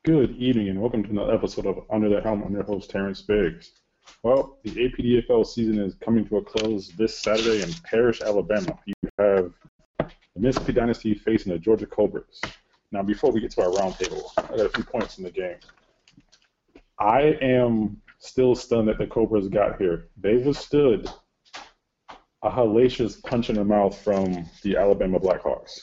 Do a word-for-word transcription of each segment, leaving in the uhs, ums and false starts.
Good evening and welcome to another episode of Under the Helm. I'm your host, Terrence Biggs. Well, the A P D F L season is coming to a close this Saturday in Parrish, Alabama. You have the Mississippi Dynasty facing the Georgia Cobras. Now, before we get to our roundtable, I got a few points in the game. I am still stunned that the Cobras got here. They withstood a hellacious punch in the mouth from the Alabama Blackhawks.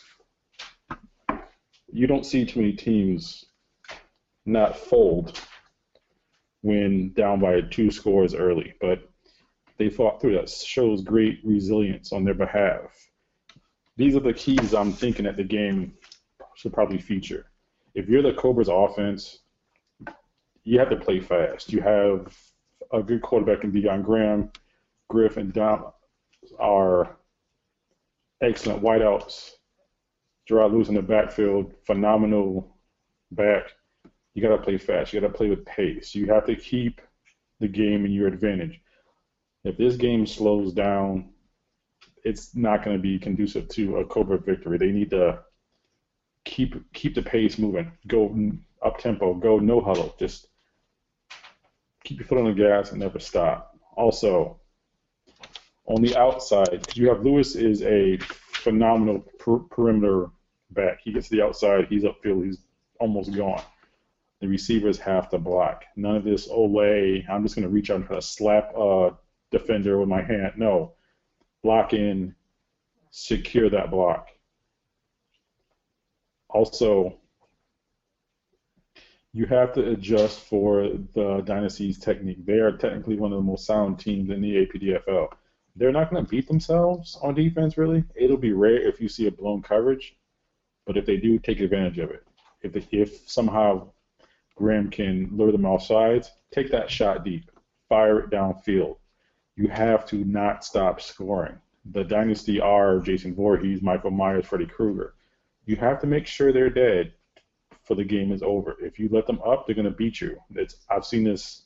You don't see too many teams not fold when down by two scores early, but they fought through. That shows great resilience on their behalf. These are the keys I'm thinking that the game should probably feature. If you're the Cobras offense, you have to play fast. You have a good quarterback in Deon Graham. Griff and Dom are excellent wideouts. Gerard Lewis in the backfield, phenomenal back. You got to play fast. You got to play with pace. You have to keep the game in your advantage. If this game slows down, it's not going to be conducive to a Cobra victory. They need to keep keep the pace moving. Go up tempo. Go no huddle. Just keep your foot on the gas and never stop. Also, on the outside, you have Lewis is a phenomenal per- perimeter back. He gets to the outside. He's upfield. He's almost gone. The receivers have to block. None of this Olay, I'm just going to reach out and try to slap a defender with my hand. No. Block in, secure that block. Also, you have to adjust for the Dynasty's technique. They are technically one of the most sound teams in the A P D F L. They're not going to beat themselves on defense, really. It'll be rare if you see a blown coverage, but if they do, take advantage of it. If, they, if somehow Graham can lure them off sides, take that shot deep, fire it downfield. You have to not stop scoring. The Dynasty are Jason Voorhees, Michael Myers, Freddy Krueger. You have to make sure they're dead for the game is over. If you let them up, they're going to beat you. It's, I've seen this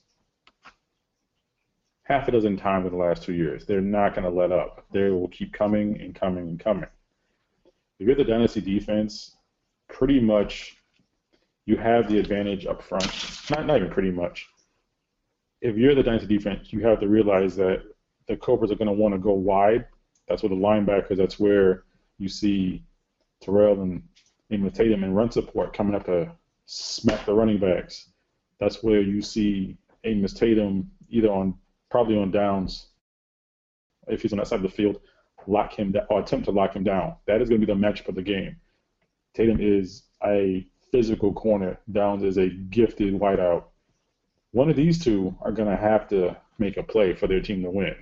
half a dozen times in the last two years. They're not going to let up. They will keep coming and coming and coming. If you're the Dynasty defense, pretty much you have the advantage up front. Not, not even pretty much. If you're the Dynasty defense, you have to realize that the Cobras are going to want to go wide. That's where the linebackers, that's where you see Terrell and Amos Tatum in run support coming up to smack the running backs. That's where you see Amos Tatum either on, probably on downs, if he's on that side of the field, lock him down, or attempt to lock him down. That is going to be the matchup of the game. Tatum is a physical corner. Downs is a gifted wideout. One of these two are going to have to make a play for their team to win.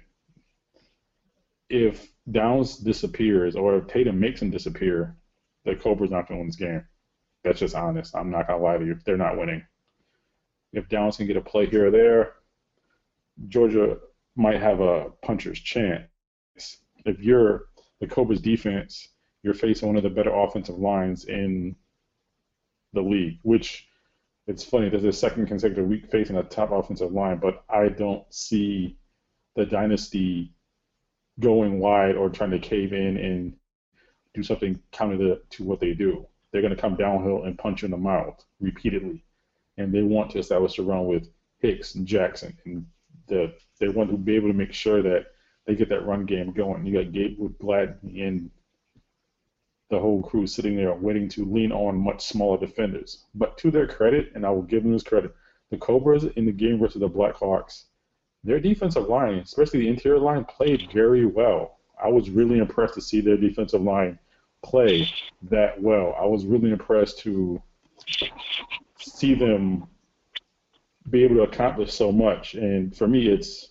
If Downs disappears or if Tatum makes him disappear, the Cobras not going to win this game. That's just honest. I'm not going to lie to you. They're not winning. If Downs can get a play here or there, Georgia might have a puncher's chance. If you're the Cobras defense, you're facing one of the better offensive lines in the league, which it's funny, there's a second consecutive week facing a top offensive line, but I don't see the Dynasty going wide or trying to cave in and do something counter to, to what they do. They're going to come downhill and punch you in the mouth repeatedly, and they want to establish a run with Hicks and Jackson, and the, they want to be able to make sure that they get that run game going. You got Gatewood, Gladney, and the whole crew sitting there waiting to lean on much smaller defenders. But to their credit, and I will give them this credit, the Cobras in the game versus the Blackhawks, their defensive line, especially the interior line, played very well. I was really impressed to see their defensive line play that well. I was really impressed to see them be able to accomplish so much. And for me, it's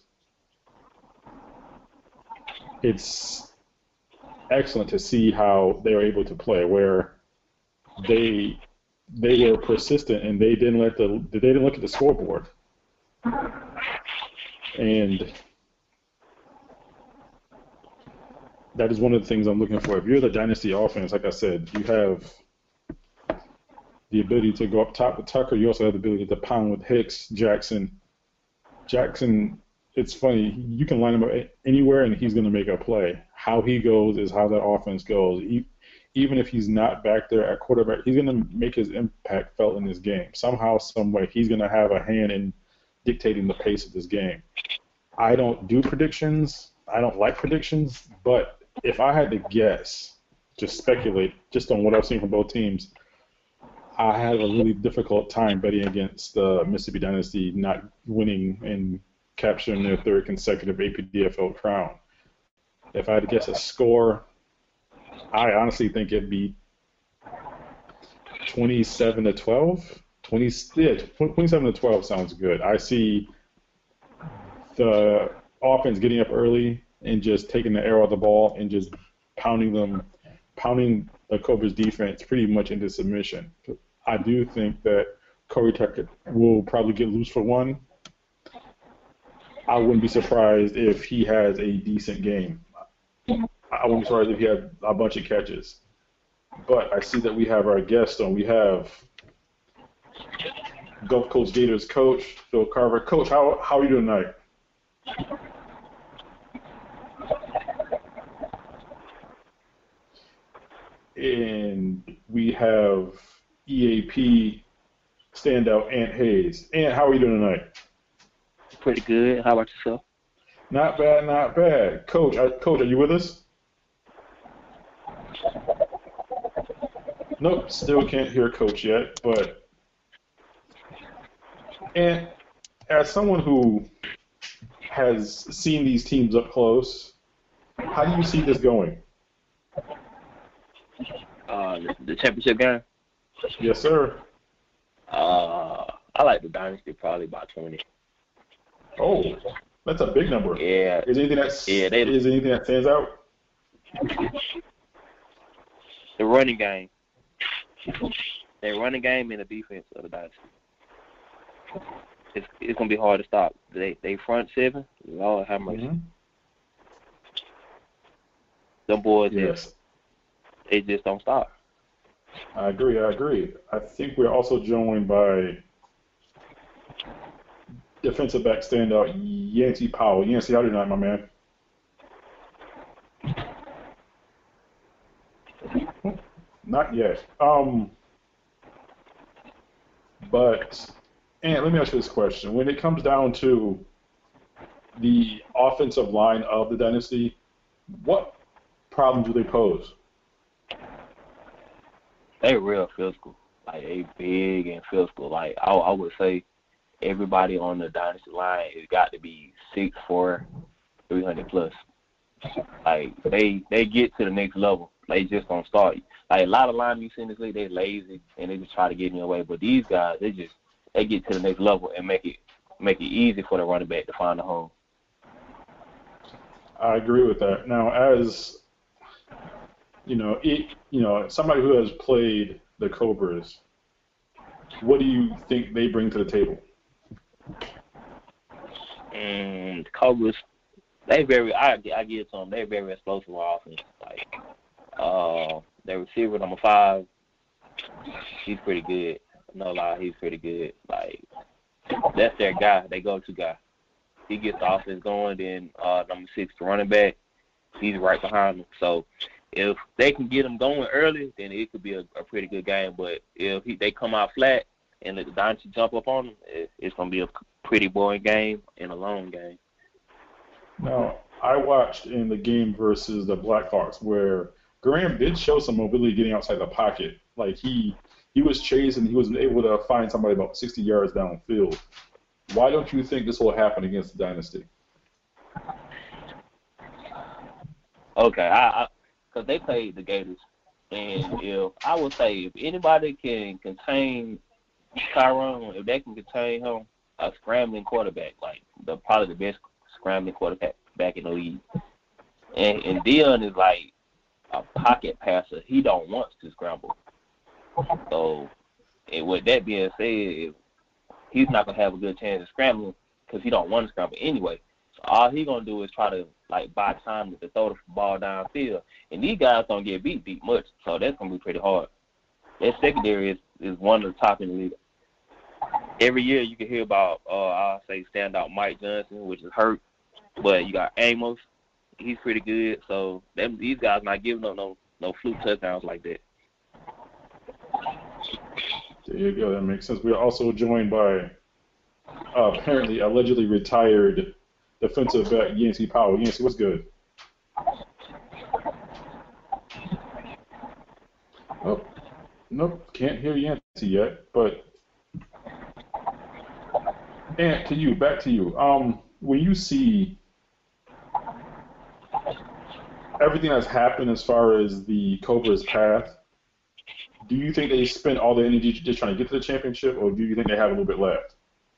it's excellent to see how they were able to play, where they they were persistent and they didn't let the they didn't look at the scoreboard. And that is one of the things I'm looking for. If you're the Dynasty offense, like I said, you have the ability to go up top with Tucker. You also have the ability to pound with Hicks, Jackson. Jackson, it's funny, you can line him up anywhere and he's going to make a play. How he goes is how that offense goes. even if he's not back there at quarterback, he's going to make his impact felt in this game. Somehow, some way, he's going to have a hand in dictating the pace of this game. I don't do predictions. I don't like predictions, but if I had to guess, just speculate, just on what I've seen from both teams, I have a really difficult time betting against the Mississippi Dynasty not winning and capturing their third consecutive A P D F L crown. If I had to guess a score, I honestly think it'd be twenty-seven to twelve. twenty, yeah, twenty-seven to twelve sounds good. I see the offense getting up early and just taking the air out of the ball and just pounding them, pounding the Cobra's defense pretty much into submission. I do think that Corey Tucker will probably get loose for one. I wouldn't be surprised if he has a decent game. I wouldn't be surprised if he had a bunch of catches. But I see that we have our guest on. We have Gulf Coast Gators coach, Phil Carver. Coach, how, how are you doing tonight? And we have E A P standout Ant Hayes. Ant, how are you doing tonight? Pretty good. How about yourself? Not bad, not bad. Coach, I, Coach, are you with us? Nope, still can't hear Coach yet. But, and as someone who has seen these teams up close, how do you see this going? Uh, the, the championship game? Yes, sir. Uh, I like the Dynasty probably about twenty. Oh, that's a big number. Yeah. Is anything that's yeah, they, is anything that stands out? The running game. The running game and the defense of the Dynasty. It's it's gonna be hard to stop. They they front seven. Lord have mercy. Mm-hmm. Them boys, yes. they, they just don't stop. I agree. I agree. I think we're also joined by defensive back standout Yancey Powell. Yancey, how are you tonight, my man? Not yet. Um, but, and let me ask you this question. When it comes down to the offensive line of the Dynasty, what problems do they pose? They real physical. Like, they big and physical. Like, I, I would say everybody on the Dynasty line has got to be six four, three hundred plus. Like, they they get to the next level. They just don't start. Like, a lot of linemen you see in this league, they lazy, and they just try to get in your way. But these guys, they just they get to the next level and make it make it easy for the running back to find a home. I agree with that. Now, as you know, it, you know, somebody who has played the Cobras, what do you think they bring to the table? And the Cobras, they very, I, I give it to them, they're very explosive offense. Like, uh, their receiver number five, he's pretty good. No lie, he's pretty good. Like, that's their guy, they go-to guy. He gets the offense going, then uh, number six, the running back, he's right behind him. So if they can get him going early, then it could be a, a pretty good game. But if he, they come out flat and let the Dynasty jump up on them, it, it's going to be a pretty boring game and a long game. Now, I watched in the game versus the Blackhawks where Graham did show some mobility getting outside the pocket. Like, he he was chasing, he was able to find somebody about sixty yards downfield. Why don't you think this will happen against the Dynasty? Okay, I because they played the Gators, and if I would say if anybody can contain Tyrone, if they can contain him, a scrambling quarterback, like the probably the best scrambling quarterback back in the league. And and Dion is like a pocket passer. He don't want to scramble. So, and with that being said, he's not gonna have a good chance of scrambling because he don't want to scramble anyway. So all he gonna do is try to like buy time to throw the ball downfield, and these guys don't get beat beat much, so that's gonna be pretty hard. That secondary is, is one of the top in the league. Every year you can hear about uh I'll say standout Mike Johnson, which is hurt, but you got Amos, he's pretty good. So them these guys not giving up no no fluke touchdowns like that. There you go. That makes sense. We are also joined by uh, apparently allegedly retired defensive back Yancey Powell. Yancey, what's good? Oh, nope, can't hear Yancey yet. But Ant, to you, back to you. Um, when you see everything that's happened as far as the Cobra's path, do you think they spent all their energy just trying to get to the championship, or do you think they have a little bit left?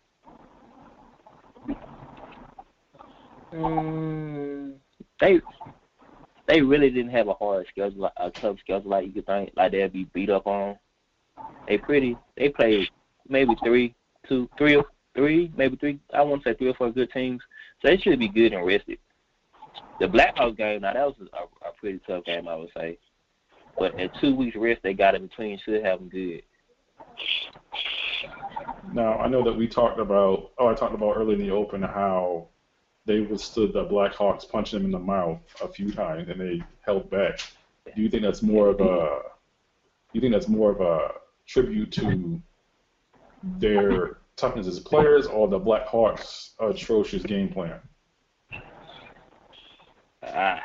Mm, they they really didn't have a hard schedule, a tough schedule like you could think, like they'd be beat up on. They pretty, they played maybe three, two, three, or three, maybe three. I want to say three or four good teams, so they should be good and rested. The Blackhawks game, now that was a, a pretty tough game, I would say. But in two weeks rest they got in between should have them good. Now, I know that we talked about, oh, I talked about earlier in the open how they withstood the Blackhawks punching them in the mouth a few times and they held back. Do you think that's more of a, do you think that's more of a tribute to their toughness as players or the Blackhawks' atrocious game plan? Uh,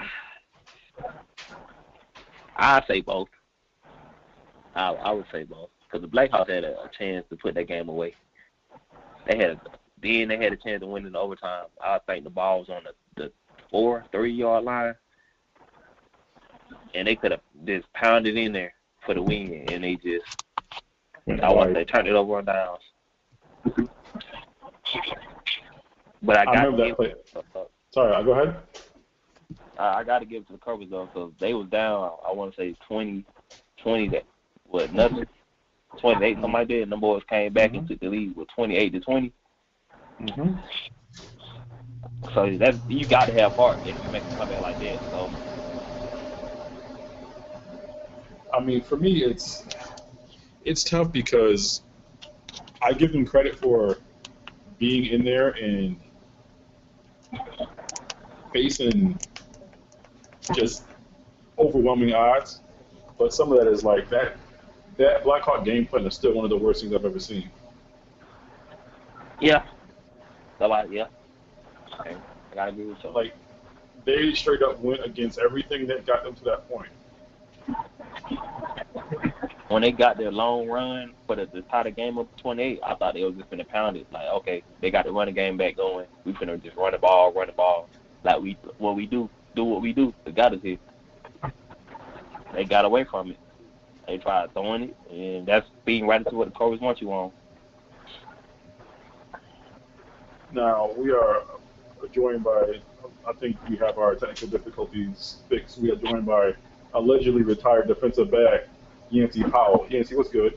I say both. I I would say both because the Blackhawks had a, a chance to put that game away. They had a, then they had a chance to win in overtime. I think the ball was on the, the four, three yard line, and they could have just pounded in there for the win, and they just I want to say turned it over on downs. But I got I remember to that play. give, uh, Sorry, I'll go ahead. I, I got to give it to the Cobras though, because they was down. I want to say twenty, twenty that what nothing, twenty-eight something like that, and the boys came back mm-hmm. and took the lead with twenty-eight to twenty. Mm-hmm. So that's you got to have heart if you make a comeback like that. So I mean, for me, it's it's tough because I give them credit for being in there and facing just overwhelming odds, but some of that is like that. That Blackhawk game plan is still one of the worst things I've ever seen. Yeah. So I, yeah. Okay. I gotta agree with you. Like they straight up went against everything that got them to that point. When they got their long run for the, the tie the game up to twenty-eight, I thought they was just gonna pound it. Like, okay, they got the running game back going. We finna just run the ball, run the ball. Like we what we do, do what we do. They got us here. They got away from it. They tried throwing it, and that's being right into what the Cobras want you on. Now we are joined by, I think we have our technical difficulties fixed. We are joined by allegedly retired defensive back Yancey Powell. Yancey, what's good?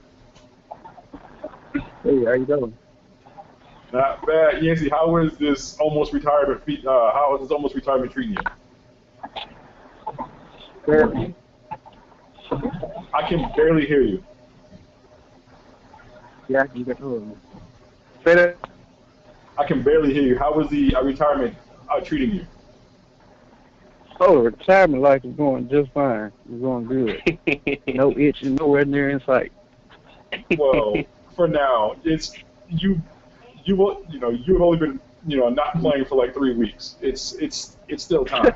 Hey, how you doing? Not bad. Yancey, how is this almost retirement? Uh, how is this almost retirement treating you? Barely. I can barely hear you. Yeah, I can get through. Say that. I can barely hear you. How is the uh, retirement uh, treating you? Oh, retirement life is going just fine. It's going good. No itching, nowhere near in sight. Well, for now, it's you. You will, you know, you've only been, you know, not playing for like three weeks. It's, it's, it's still time.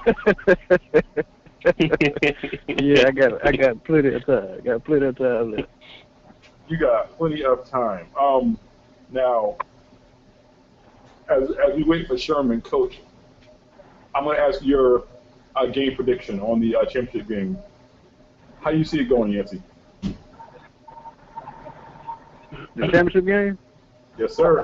Yeah, I got, I got plenty of time. I got plenty of time left. You got plenty of time. Um, now, as as we wait for Sherman, Coach, I'm going to ask your uh, game prediction on the uh, championship game. How do you see it going, Yancey? The championship game? Yes, sir.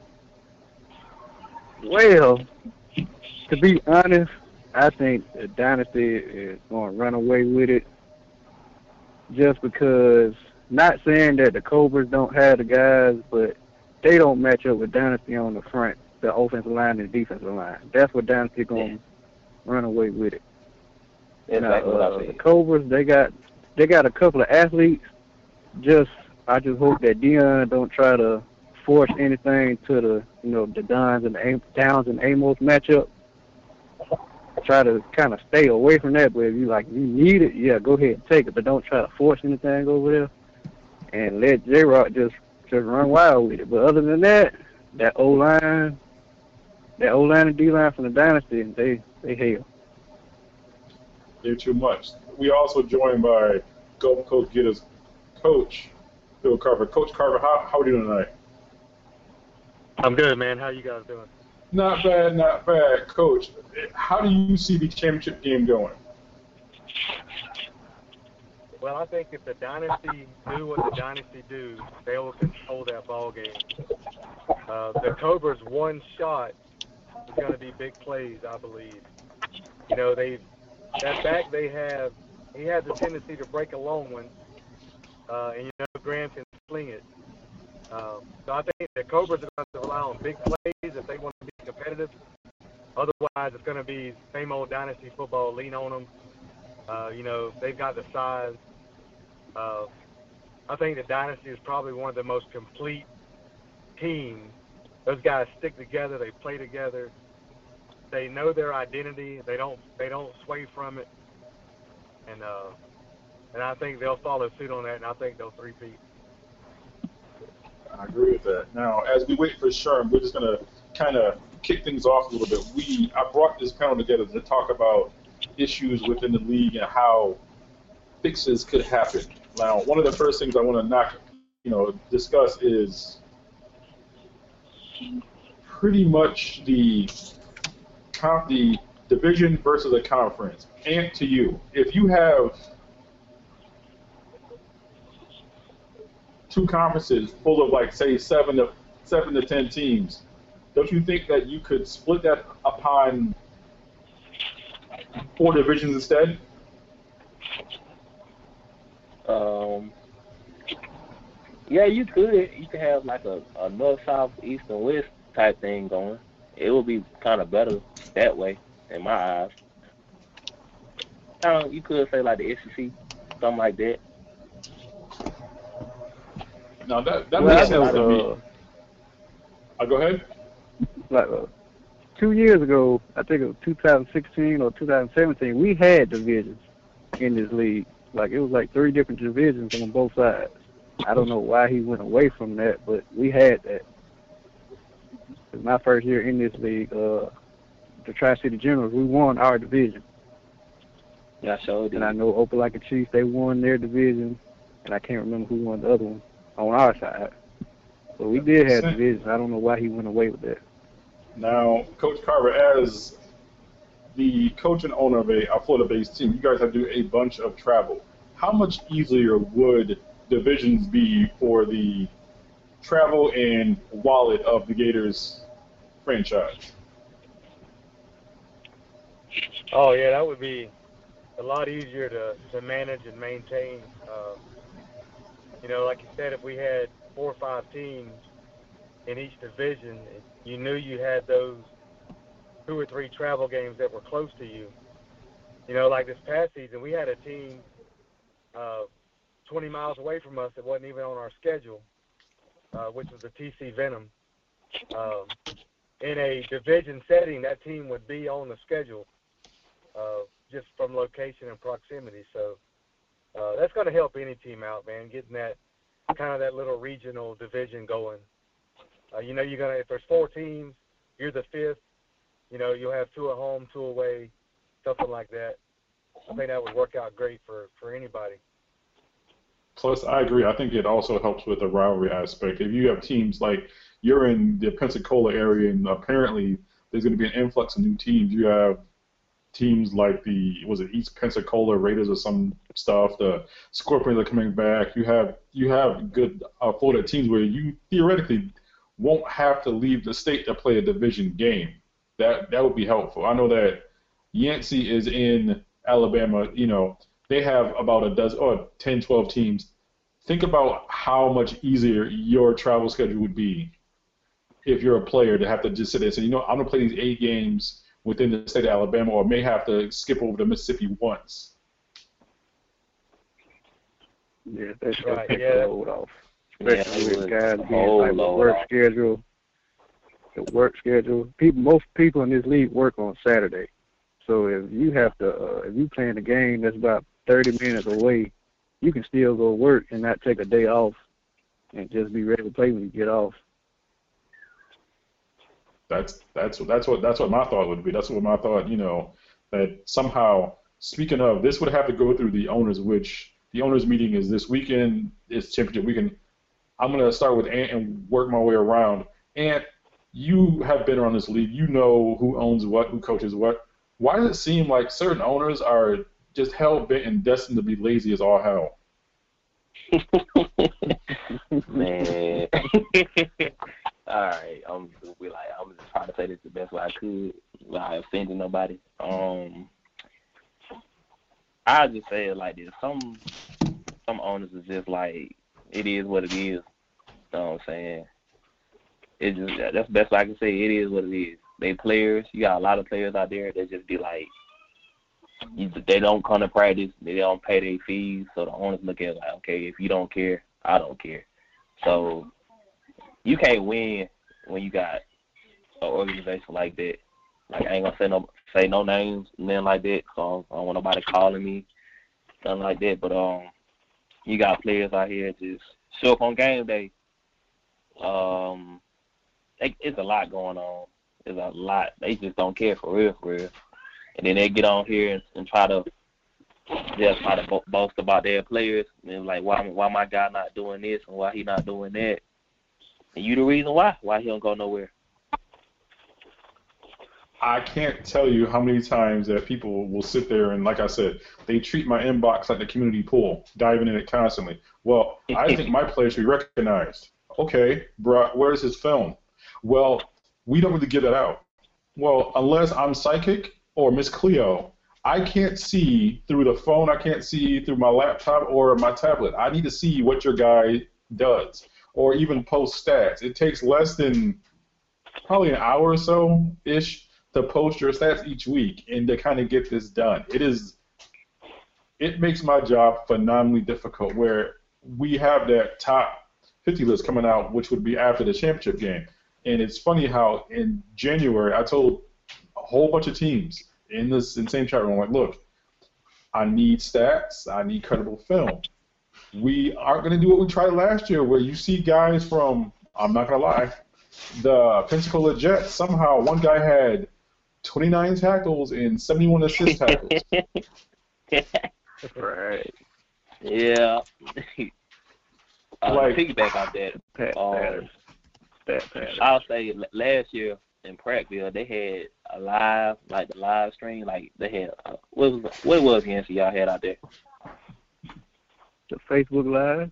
Well, to be honest, I think the Dynasty is going to run away with it just because, not saying that the Cobras don't have the guys, but they don't match up with Dynasty on the front, the offensive line and defensive line. That's what Dynasty going to yeah. run away with it. And, uh, uh, the Cobras, they got they got a couple of athletes. Just I just hope that Dion don't try to force anything to the, you know, the Dons and the Downs and Amos matchup. try to kind of stay away from that. But if you like, you need it, yeah, go ahead and take it. But don't try to force anything over there, and let J Rock just just run wild with it. But other than that, that O line, that O line and D line from the dynasty, they they hell. They're too much. We also joined by Gulf Coast Gators coach Phil Carver. Coach Carver, how how are you doing tonight? I'm good, man. How you guys doing? Not bad, not bad. Coach, how do you see the championship game going? Well, I think if the Dynasty do what the Dynasty do, they will control that ball game. Uh, the Cobras' one shot is going to be big plays, I believe. You know, they that back they have, he has a tendency to break a long one, uh, and you know Graham can sling it. Um, so I think the Cobras are going to rely on big plays if they want to be competitive. Otherwise, it's going to be same old Dynasty football, lean on them. Uh, you know, they've got the size. Uh, I think the Dynasty is probably one of the most complete teams. Those guys stick together. They play together. They know their identity. They don't. They don't sway from it. And uh, and I think they'll follow suit on that. And I think they'll three-peat. I agree with that. Now, as we wait for Sherm, we're just going to kind of kick things off a little bit. We I brought this panel together to talk about issues within the league and how fixes could happen. Now, one of the first things I want to knock, you know, discuss is pretty much the the division versus a conference. And to you, if you have two conferences full of, like, say, seven to seven to ten teams, don't you think that you could split that upon four divisions instead? Um, yeah, you could. You could have like a, a north, south, east, and west type thing going. It would be kind of better that way, in my eyes. Um, you could say like the S E C, something like that. No, that that Well, makes I know, sense to me. uh, I'll go ahead. like uh, two years ago, I think it was two thousand sixteen or two thousand seventeen, we had divisions in this league. Like, it was like three different divisions on both sides. I don't know why he went away from that, but we had that. It was my first year in this league, uh, the Tri-City Generals, we won our division. Yeah, sure did. And I know Opelika Chiefs, they won their division, and I can't remember who won the other one on our side. But we did have divisions. I don't know why he went away with that. Now, Coach Carver, as the coach and owner of a, a Florida-based team, you guys have to do a bunch of travel. How much easier would divisions be for the travel and wallet of the Gators franchise? Oh, yeah, that would be a lot easier to, to manage and maintain. Uh, you know, like you said, if we had four or five teams in each division, you knew you had those two or three travel games that were close to you. You know, like this past season, we had a team uh, twenty miles away from us that wasn't even on our schedule, uh, which was the T C Venom. Um, in a division setting, that team would be on the schedule uh, just from location and proximity. So uh, that's going to help any team out, man, getting that kind of that little regional division going. Uh, you know, you're gonna if there's four teams, you're the fifth. You know, you'll have two at home, two away, something like that. I think that would work out great for, for anybody. Plus, I agree. I think it also helps with the rivalry aspect. If you have teams like you're in the Pensacola area, and apparently there's going to be an influx of new teams. You have teams like the was it East Pensacola Raiders or some stuff. The Scorpions are coming back. You have you have good uh, Florida teams where you theoretically won't have to leave the state to play a division game. That that would be helpful. I know that Yancey is in Alabama. You know, they have about a dozen or ten, twelve teams. Think about how much easier your travel schedule would be if you're a player to have to just sit there and say, you know, I'm going to play these eight games within the state of Alabama, or may have to skip over to Mississippi once. Yeah, that's Right, right. Take yeah. the load off. Yeah, Especially it with would. guys A being whole like the load work off. schedule. The work schedule. People, most people in this league work on Saturday. So if you have to, uh, if you playing a game that's about thirty minutes away, you can still go work and not take a day off and just be ready to play when you get off. That's that's that's what that's what my thought would be. That's what my thought. You know, that somehow. Speaking of, this would have to go through the owners, which the owners meeting is this weekend. It's championship weekend. I'm gonna start with Ant and work my way around. Ant, you have been around this league. You know who owns what, who coaches what. Why does it seem like certain owners are just hell bent and destined to be lazy as all hell? Man. All right, I'm just be like I'm just trying to say this the best way I could without offending nobody. Um, I just say it like this: some some owners is just like it is what it is. You know what I'm saying? It just that's the best way I can say. It is what it is. They players. You got a lot of players out there that just be like, you, they don't come to practice. They don't pay their fees. So the owners look at it like, okay, if you don't care, I don't care. So you can't win when you got an organization like that. Like I ain't gonna say no say no names, nothing like that. So I don't want nobody calling me, nothing like that. But um, you got players out here just show up on game day. Um, it, it's a lot going on. There's a lot. They just don't care for real, for real. And then they get on here and, and try to just try to bo- boast about their players and like why why my guy not doing this and why he not doing that. And you the reason why why he don't go nowhere. I can't tell you how many times that people will sit there and, like I said, they treat my inbox like the community pool, diving in it constantly. Well, I think my player should be recognized. Okay, bro, where's his film? Well, we don't really give that out. Well, unless I'm psychic or Miss Cleo, I can't see through the phone. I can't see through my laptop or my tablet. I need to see what your guy does or even post stats. It takes less than probably an hour or so-ish to post your stats each week and to kind of get this done. It is, it makes my job phenomenally difficult where we have that top fifty list coming out, which would be after the championship game. And it's funny how in January I told a whole bunch of teams in this insane chat room, like, look, I need stats, I need credible film. We aren't going to do what we tried last year where you see guys from, I'm not going to lie, the Pensacola Jets, somehow one guy had twenty-nine tackles and seventy-one assist tackles. Right. Yeah. uh, Like- piggyback off that. Pat Um, Patterson. Pat Patterson. I'll say l- last year in Prattville they had a live, like the live stream, like they had uh, what was what was the answer y'all had out there? The Facebook Live.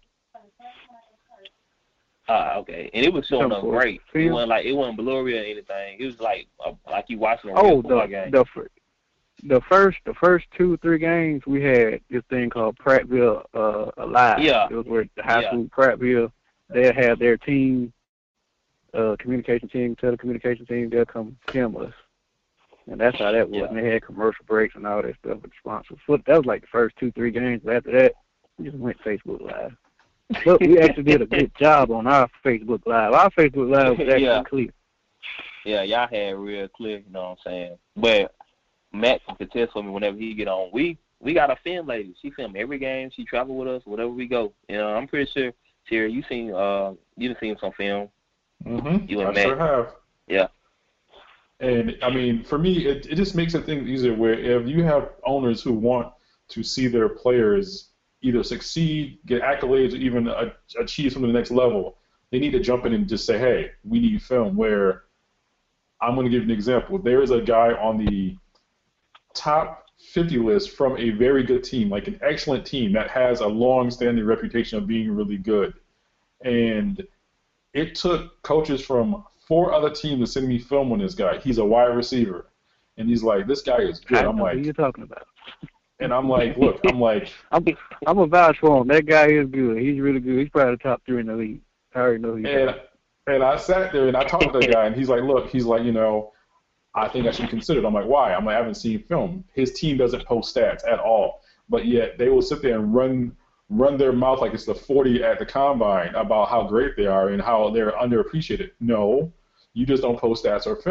Uh, okay, and it was showing up Some great. It film. wasn't like it wasn't blurry or anything. It was like uh, like you watching a Oh, real the football game. the fir- the first the first two three games we had this thing called Prattville uh, Alive. Yeah. It was where the high Yeah. school Prattville they have their team, uh, communication team, telecommunication team. They'll come film us, and that's how that was. Yeah. And they had commercial breaks and all that stuff with sponsors. Foot that was like the first two three games. After that, we just went Facebook Live. But we actually did a good job on our Facebook Live. Our Facebook Live was actually Yeah. clear. Yeah, y'all had real clear, you know what I'm saying? But Matt can contest for me whenever he get on. We we got a film lady. She film every game. She travel with us wherever we go. You know, I'm pretty sure, Terry, you seen uh you done seen some film. Mm-hmm. You and I Matt. sure have. Yeah. And, I mean, for me, it, it just makes it things easier where if you have owners who want to see their players either succeed, get accolades, or even uh, achieve something to the next level, they need to jump in and just say, hey, we need film. Where I'm going to give you an example. There is a guy on the top fifty list from a very good team, like an excellent team that has a long-standing reputation of being really good. And it took coaches from four other teams to send me film on this guy. He's a wide receiver. And he's like, this guy is good. I I'm know who like, you're talking about. and I'm like, look, I'm like, I'm I'm a vouch for him. That guy is good. He's really good. He's probably the top three in the league. I already know who he is. and and I sat there and I talked to the guy, and he's like, look, he's like, you know, I think I should be considered. I'm like, why? I'm like, I haven't seen film. His team doesn't post stats at all, but yet they will sit there and run run their mouth like it's the forty at the combine about how great they are and how they're underappreciated. No, you just don't post stats or film.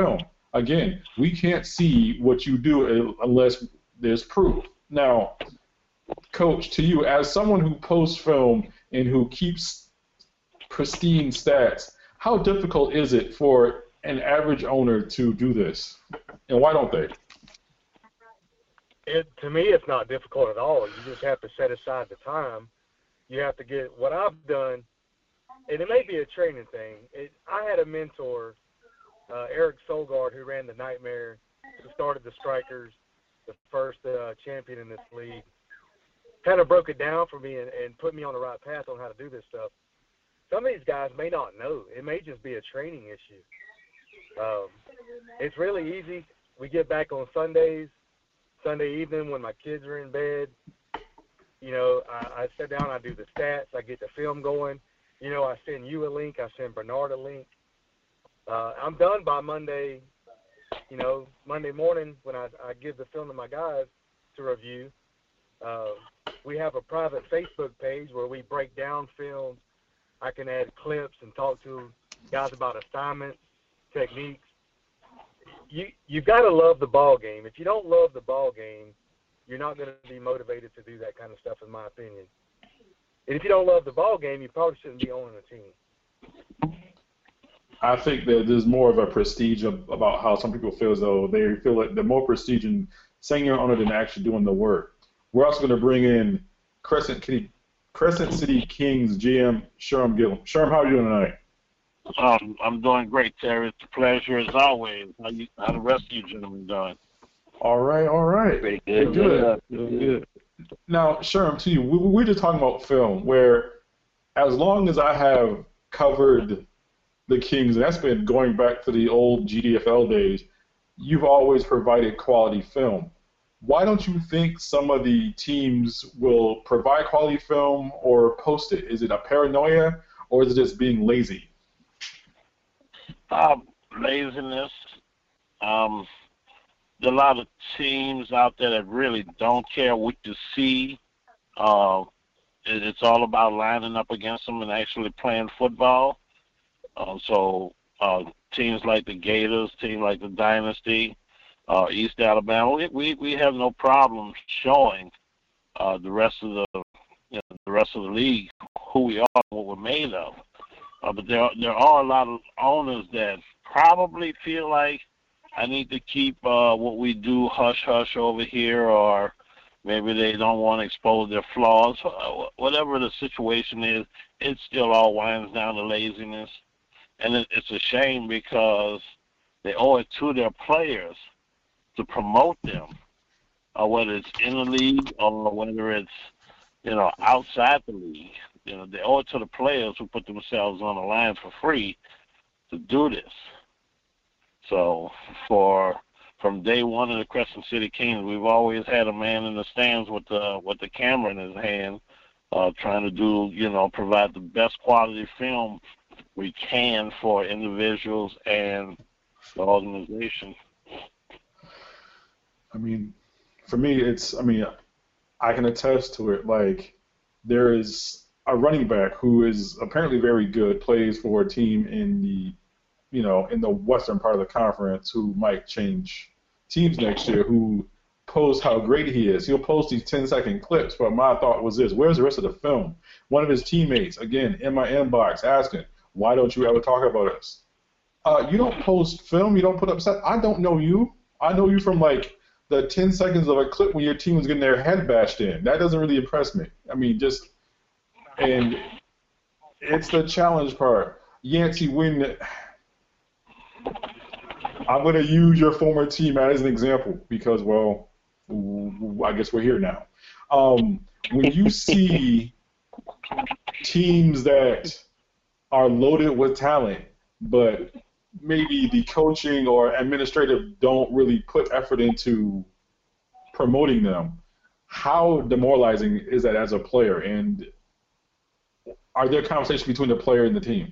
Again, we can't see what you do unless there's proof. Now, Coach, to you, as someone who posts film and who keeps pristine stats, how difficult is it for an average owner to do this, and why don't they? It, to me, it's not difficult at all. You just have to set aside the time. You have to get what I've done, and it may be a training thing. It, I had a mentor, uh, Eric Solgaard, who ran the Nightmare, who started the Strikers, the first uh, champion in this league. Kind of broke it down for me and, and put me on the right path on how to do this stuff. Some of these guys may not know. It may just be a training issue. Um, it's really easy. We get back on Sundays, Sunday evening when my kids are in bed. You know, I, I sit down, I do the stats, I get the film going. You know, I send you a link, I send Bernard a link. Uh, I'm done by Monday, you know, Monday morning when I, I give the film to my guys to review. Uh, we have a private Facebook page where we break down films. I can add clips and talk to guys about assignments, techniques. You, you've got to love the ball game. If you don't love the ball game, you're not going to be motivated to do that kind of stuff, in my opinion. And if you don't love the ball game, you probably shouldn't be owning a team. I think that there's more of a prestige of, about how some people feel as though they feel like they're more prestige in saying you're an owner than actually doing the work. We're also going to bring in Crescent City, Crescent City Kings G M Sherm Gillum. Sherm, how are you doing tonight? Um, I'm doing great, Terry. It's a pleasure as always. How, you, how the rest of you gentlemen doing? All right, all right. Pretty good. Good. Doing good. Now, Sherm, to you, we, we're just talking about film, where as long as I have covered the Kings, and that's been going back to the old G D F L days, you've always provided quality film. Why don't you think some of the teams will provide quality film or post it? Is it a paranoia, or is it just being lazy? Um, laziness. Um, there are a lot of teams out there that really don't care what you see. Uh, it, it's all about lining up against them and actually playing football. Uh, so uh, teams like the Gators, teams like the Dynasty, uh, East Alabama, we, we we have no problem showing uh, the rest of the you know, the rest of the league who we are, what we're made of. Uh, but there there are a lot of owners that probably feel like I need to keep uh, what we do hush hush over here, or maybe they don't want to expose their flaws. Uh, whatever the situation is, it still all winds down to laziness. And it, it's a shame because they owe it to their players to promote them, uh, whether it's in the league or whether it's, you know, outside the league. You know, they owe it to the players who put themselves on the line for free to do this. So for from day one of the Crescent City Kings, we've always had a man in the stands with the with the camera in his hand, uh, trying to do, you know, provide the best quality film we can for individuals and the organization. I mean, for me, it's, I mean, I can attest to it. Like, there is a running back who is apparently very good, plays for a team in the, you know, in the western part of the conference who might change teams next year, who posts how great he is. He'll post these ten-second clips, but my thought was this: where's the rest of the film? One of his teammates, again, in my inbox, asking, why don't you ever talk about us? Uh, you don't post film, you don't put up set. I don't know you. I know you from, like, the ten seconds of a clip when your team was getting their head bashed in. That doesn't really impress me. I mean, just, and it's the challenge part. Yancey, when, I'm going to use your former team as an example because, well, I guess we're here now. Um, when you see teams that are loaded with talent, but maybe the coaching or administrative don't really put effort into promoting them, how demoralizing is that as a player? And are there conversations between the player and the team?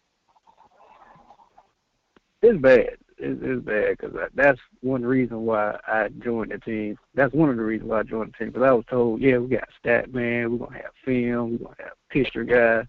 It's bad. It's, it's bad because that's one reason why I joined the team. That's one of the reasons why I joined the team, because I was told, yeah, we got stat man, we're going to have film, we're going to have picture guy,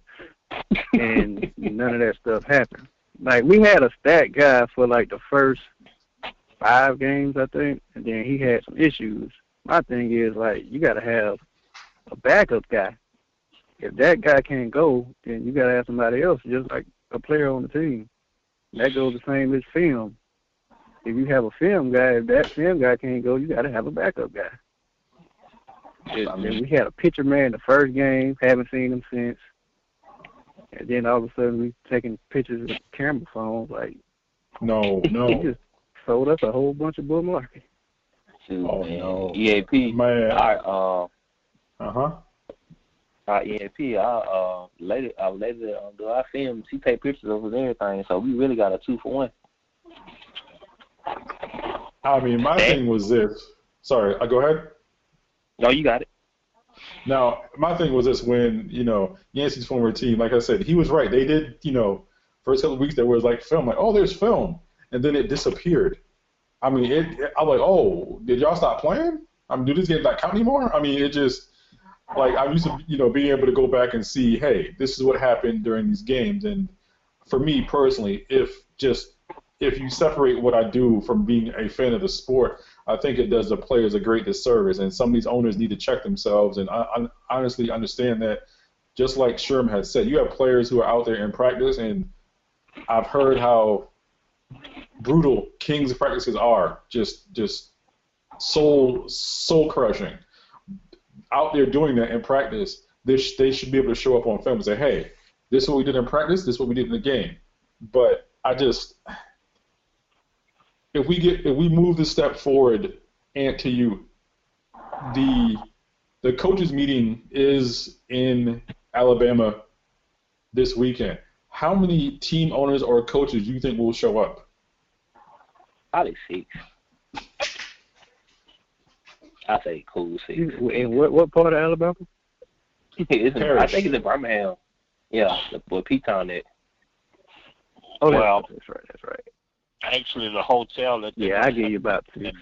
and none of that stuff happened. Like, we had a stat guy for, like, the first five games, I think, and then he had some issues. My thing is, like, you got to have a backup guy. If that guy can't go, then you got to have somebody else, just like a player on the team. That goes the same as film. If you have a film guy, if that film guy can't go, you got to have a backup guy. I mean, we had a pitcher man the first game, haven't seen him since. And then all of a sudden we taking pictures with camera phones. Like, No, no. he just sold us a whole bunch of bull market. Shoot, Oh, man. no. E A P. Man. All right, uh, Uh-huh. our E A P, our uh, lady, our lady uh, do our film. She take pictures of us and everything. So we really got a two for one. I mean, my thing was this. Sorry, uh, go ahead. No, you got it. Now, my thing was this: when, you know, Yancey's former team, like I said, he was right. They did, you know, first couple of weeks there was like film, like, oh, there's film, and then it disappeared. I mean, it. it I'm like, oh, did y'all stop playing? I mean, do this game not count anymore? I mean, it just, like, I'm used to, you know, being able to go back and see, hey, this is what happened during these games. And for me personally, if just if you separate what I do from being a fan of the sport, I think it does the players a great disservice. And some of these owners need to check themselves. And I, I honestly understand that, just like Sherm has said, you have players who are out there in practice, and I've heard how brutal Kings practices are, just just soul soul crushing. Out there doing that in practice, they, sh- they should be able to show up on film and say, hey, this is what we did in practice, this is what we did in the game. But I just, if we get if we move the step forward, and to you, the the coaches meeting is in Alabama this weekend. How many team owners or coaches do you think will show up? Probably six. I say cool six. In what what part of Alabama? It's in, I think it's in Birmingham. Yeah, where P-Town at. Oh, Well, that's, that's right. That's right. Actually, the hotel that they Yeah, I give you about six.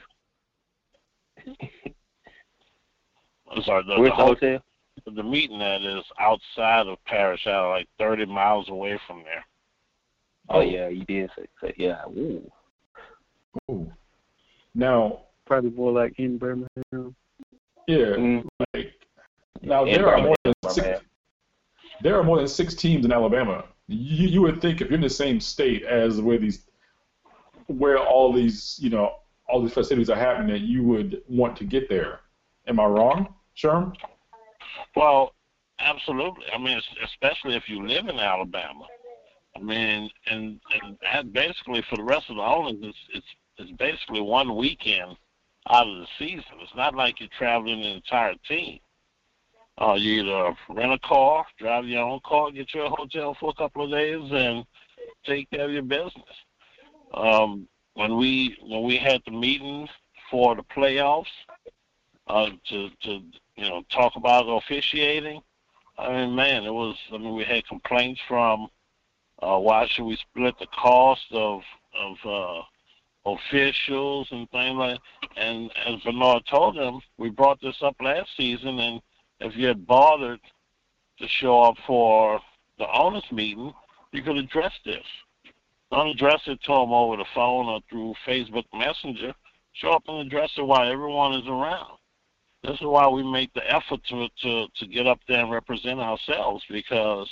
I'm sorry, the, Where's the, the ho- hotel? the meeting that is outside of Parrish, out like thirty miles away from there. Oh, yeah, you did say, say yeah. Ooh. Ooh. Now, Probably more like in Birmingham. yeah, Mm. like now In there are more Birmingham, than six, Birmingham. there are more than six teams in Alabama. You, you would think if you're in the same state as where these where all these you know all these festivities are happening, that you would want to get there. Am I wrong, Sherm? Well, absolutely. I mean, es- especially if you live in Alabama. I mean, and and that basically for the rest of the owners, it's it's it's basically one weekend out of the season. It's not like you're traveling an entire team. Uh, you either rent a car, drive your own car, get you a hotel for a couple of days, and take care of your business. Um, when we when we had the meeting for the playoffs uh, to to you know talk about officiating, I mean, man, it was. I mean, we had complaints from uh, why should we split the cost of of uh, officials and things like. And as Bernard told them, we brought this up last season, and if you had bothered to show up for the owners meeting, you could address this. Don't address it to them over the phone or through Facebook Messenger. Show up and address it while everyone is around. This is why we make the effort to to, to get up there and represent ourselves, because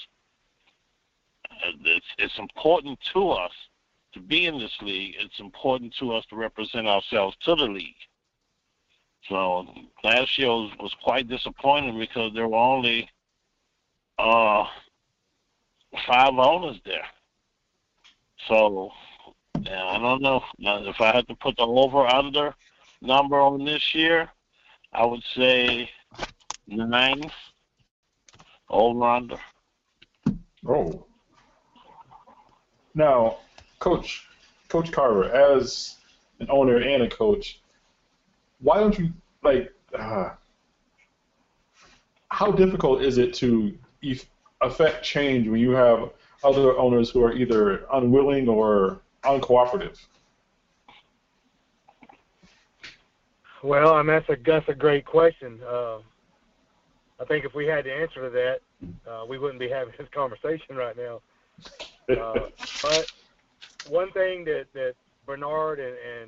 it's it's important to us to be in this league. It's important to us to represent ourselves to the league. So last year was, was quite disappointing because there were only uh, five owners there. So yeah, I don't know. Now, if I had to put the over-under number on this year, I would say nine over-under. Oh. Now, Coach Coach Carver, as an owner and a coach, why don't you, like, uh, how difficult is it to eff- affect change when you have other owners who are either unwilling or uncooperative? Well, I mean, that's a that's a great question. Uh, I think if we had the answer to that, uh, we wouldn't be having this conversation right now. Uh, but one thing that, that Bernard and, and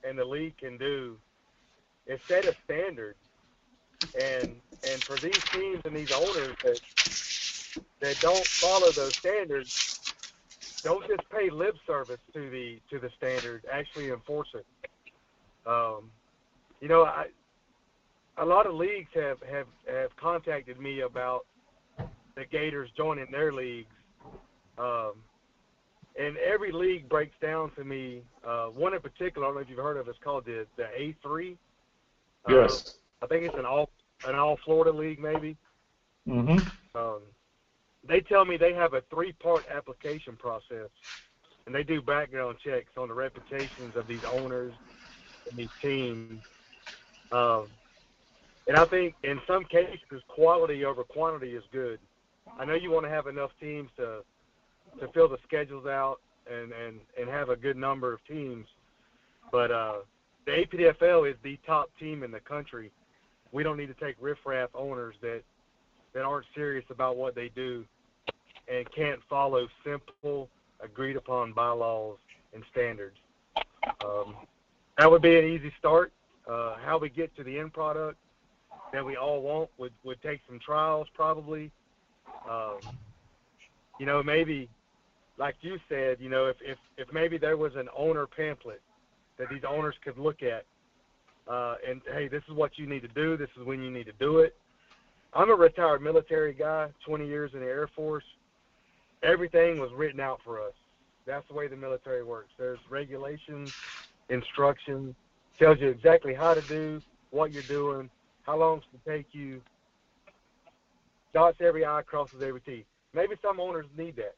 and the league can do is set a standard, and and for these teams and these owners that that don't follow those standards, don't just pay lip service to the to the standard. Actually enforce it. Um, you know, I, a lot of leagues have, have, have contacted me about the Gators joining their leagues. Um, and every league breaks down to me. Uh, one in particular, I don't know if you've heard of, it's called the, the A three. Yes. Uh, I think it's an all an all Florida league, maybe. Mm-hmm. Um, they tell me they have a three-part application process, and they do background checks on the reputations of these owners and these teams. Um, and I think in some cases, quality over quantity is good. I know you want to have enough teams to to fill the schedules out and, and, and have a good number of teams. But uh, the A P D F L is the top team in the country. We don't need to take riffraff owners that, that aren't serious about what they do and can't follow simple, agreed-upon bylaws and standards. Um, that would be an easy start. Uh, how we get to the end product that we all want would, would take some trials probably. Um, you know, maybe, like you said, you know, if, if, if maybe there was an owner pamphlet that these owners could look at uh, and, hey, this is what you need to do, this is when you need to do it. I'm a retired military guy, twenty years in the Air Force. Everything was written out for us. That's the way the military works. There's regulations, instructions, tells you exactly how to do, what you're doing, how long it's going to take you, dots every I, crosses every T. Maybe some owners need that.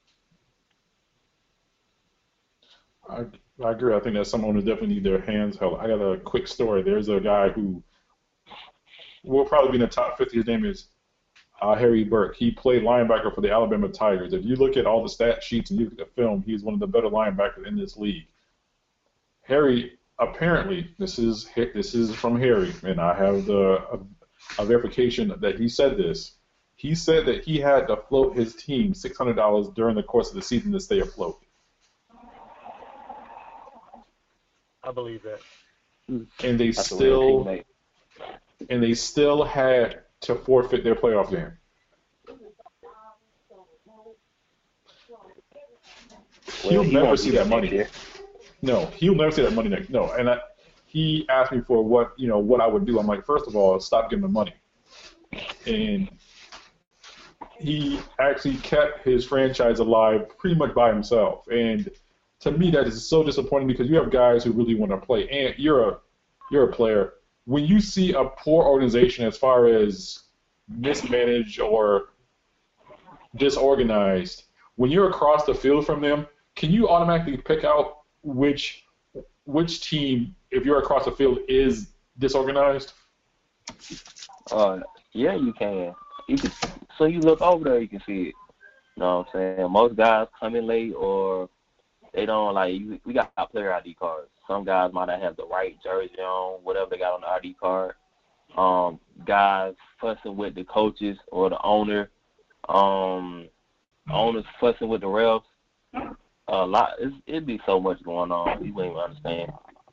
I, I agree. I think that some owners definitely need their hands held. I got a quick story. There's a guy who will probably be in the top fifty. His name is uh, Harry Burke. He played linebacker for the Alabama Tigers. If you look at all the stat sheets and you look at the film, he's one of the better linebackers in this league. Harry, apparently, this is this is from Harry, and I have the a, a verification that he said this. He said that he had to float his team six hundred dollars during the course of the season to stay afloat. I believe that. And they That's a real still teammate. and they still had to forfeit their playoff game. He'll Well, he never won't see be that there money. next year. No, he'll never see that money next. No, and I, he asked me for what you know what I would do. I'm like, first of all, stop giving him money. And he actually kept his franchise alive pretty much by himself. And to me, that is so disappointing because you have guys who really want to play, and you're a you're a player. When you see a poor organization as far as mismanaged or disorganized, when you're across the field from them, can you automatically pick out which which team, if you're across the field, is disorganized? Uh, yeah, you can. You can. So you look over there, you can see it. You know what I'm saying? Most guys come in late, or they don't like. You, we got player I D cards. Some guys might not have the right jersey on, whatever they got on the I D card. Um, guys fussing with the coaches or the owner. Um, owners fussing with the refs. A lot. It's, it'd be so much going on. You wouldn't even understand.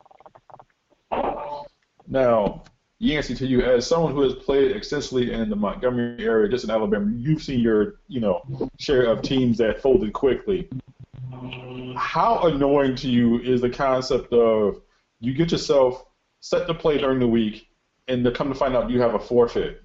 Now, Yancey, to you, as someone who has played extensively in the Montgomery area, just in Alabama, you've seen your, you know, share of teams that folded quickly. How annoying to you is the concept of you get yourself set to play during the week, and to come to find out you have a forfeit?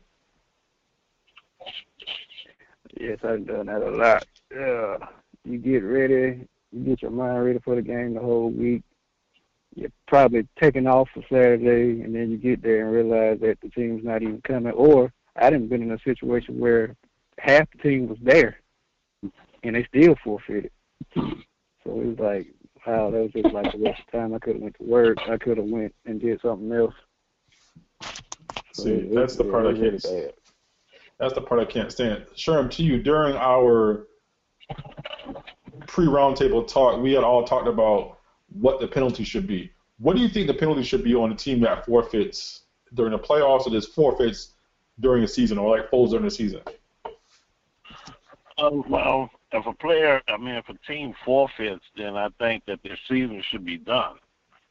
Yes, I've done that a lot. Yeah, you get ready, you get your mind ready for the game the whole week. You're probably taking off for Saturday, and then you get there and realize that the team's not even coming. Or I done been in a situation where half the team was there, and they still forfeited. So it was like, wow, that was just like the rest of the time. I could have went to work. I could have went and did something else. So See, it, that's it, the part it I was can't. really bad. That's the part I can't stand. Sherm, to you, during our pre-roundtable talk, we had all talked about what the penalty should be. What do you think the penalty should be on a team that forfeits during the playoffs, or just forfeits during the season, or like folds during the season? Um, well, if a player, I mean, if a team forfeits, then I think that their season should be done.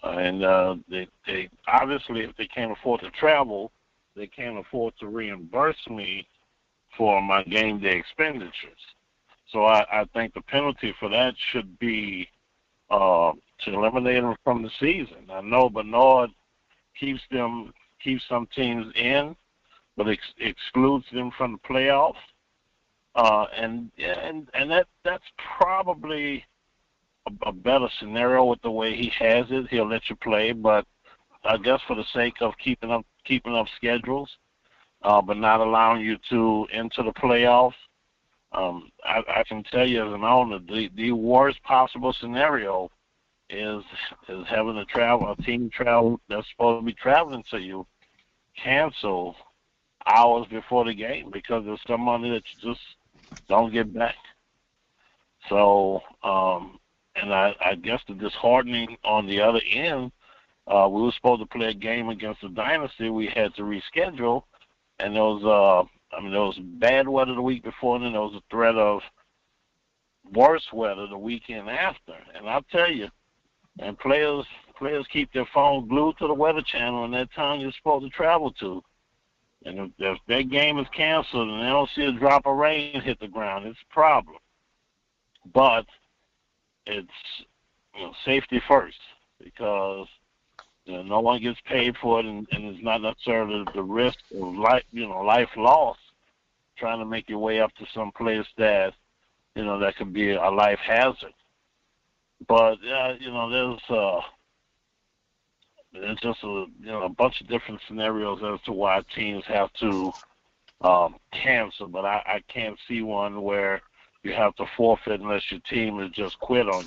and uh, they, they obviously, if they can't afford to travel, they can't afford to reimburse me for my game day expenditures. So I, I think the penalty for that should be uh, to eliminate them from the season. I know Bernard keeps them keeps some teams in, but ex- excludes them from the playoffs. Uh, and and and that that's probably a, a better scenario with the way he has it. He'll let you play, but I guess for the sake of keeping up keeping up schedules, uh, but not allowing you to enter the playoffs. Um, I, I can tell you as an owner, the, the worst possible scenario is is having a travel a team travel that's supposed to be traveling to you cancel hours before the game because there's some money that you just don't get back. So, um, and I, I guess the disheartening on the other end, uh, we were supposed to play a game against the Dynasty. We had to reschedule, and there was, uh, I mean, there was bad weather the week before, and then there was a threat of worse weather the weekend after. And I'll tell you, and players players keep their phone glued to the Weather Channel in that town you're supposed to travel to. And if, if that game is canceled and they don't see a drop of rain hit the ground, it's a problem. But it's, you know, safety first, because you know, no one gets paid for it, and, and it's not necessarily the risk of life, you know, life loss, trying to make your way up to some place that, you know, that could be a life hazard. But uh, you know, there's uh, there's just a you know a bunch of different scenarios as to why teams have to um, cancel. But I, I can't see one where you have to forfeit unless your team has just quit on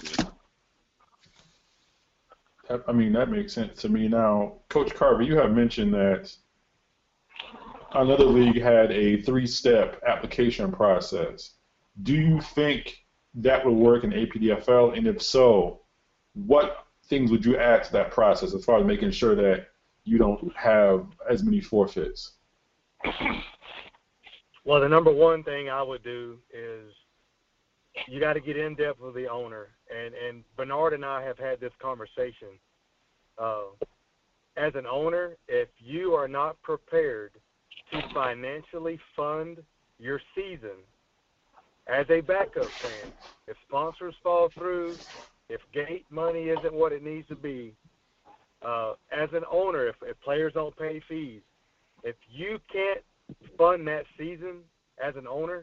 you. I mean, that makes sense to me. Now, Coach Carver, you have mentioned that another league had a three-step application process. Do you think that would work in A P D F L? And if so, what things would you add to that process as far as making sure that you don't have as many forfeits? Well, the number one thing I would do is you got to get in depth with the owner. And, and Bernard and I have had this conversation. Uh, as an owner, if you are not prepared to financially fund your season as a backup plan, if sponsors fall through, if gate money isn't what it needs to be, uh, as an owner, if, if players don't pay fees, if you can't fund that season as an owner,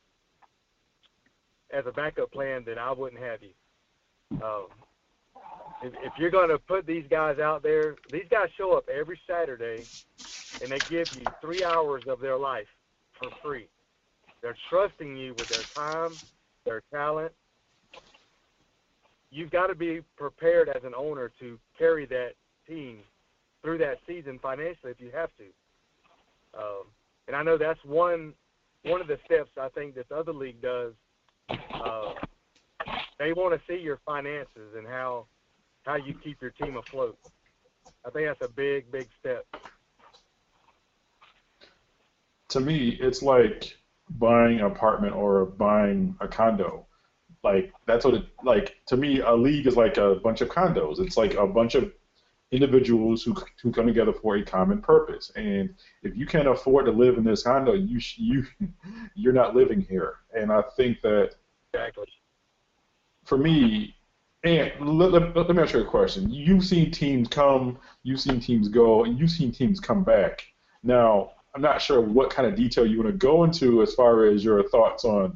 as a backup plan, then I wouldn't have you. Um, if, if you're going to put these guys out there, these guys show up every Saturday, and they give you three hours of their life for free. They're trusting you with their time, their talent. You've got to be prepared as an owner to carry that team through that season financially if you have to. Um, and I know that's one one of the steps I think this other league does. Uh, they want to see your finances and how how you keep your team afloat. I think that's a big, big step. To me, it's like buying an apartment or buying a condo. Like, that's what it, like, to me, a league is like a bunch of condos. It's like a bunch of individuals who who come together for a common purpose. And if you can't afford to live in this condo, you you you're not living here. And I think that Exactly. for me, and let, let, let me ask you a question. You've seen teams come, you've seen teams go, and you've seen teams come back. Now, I'm not sure what kind of detail you want to go into as far as your thoughts on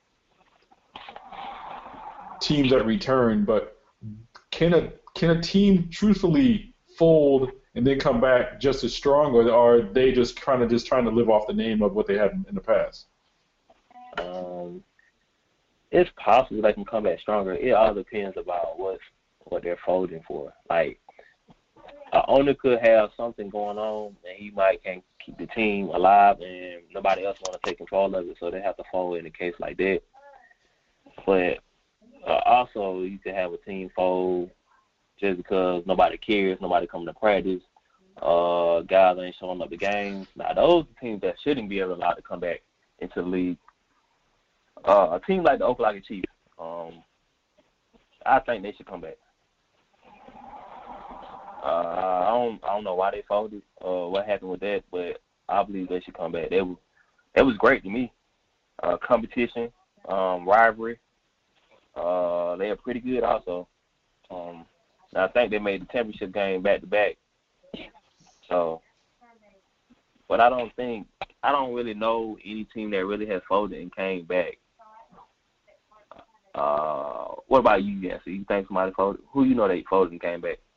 teams that return, but can a can a team truthfully fold and then come back just as strong, or are they just trying to just trying to live off the name of what they had in the past? Um, it's possible they can come back stronger. It all depends about what what they're folding for. Like, an owner could have something going on, and he might can't keep the team alive, and nobody else want to take control of it, so they have to fold in a case like that. But uh, also, you could have a team fold just because nobody cares, nobody coming to practice, uh, guys ain't showing up to games. Now, those are teams that shouldn't be allowed to come back into the league. Uh, a team like the Oklahoma Chiefs, um, I think they should come back. Uh, I don't I don't know why they folded. Uh, what happened with that? But I believe they should come back. That was that was great to me. Uh, competition, um, rivalry. Uh, they are pretty good also. Um, and I think they made the championship game back to back. So, but I don't think I don't really know any team that really has folded and came back. Uh, what about you, Yancy? You think somebody folded? Who you know they folded and came back?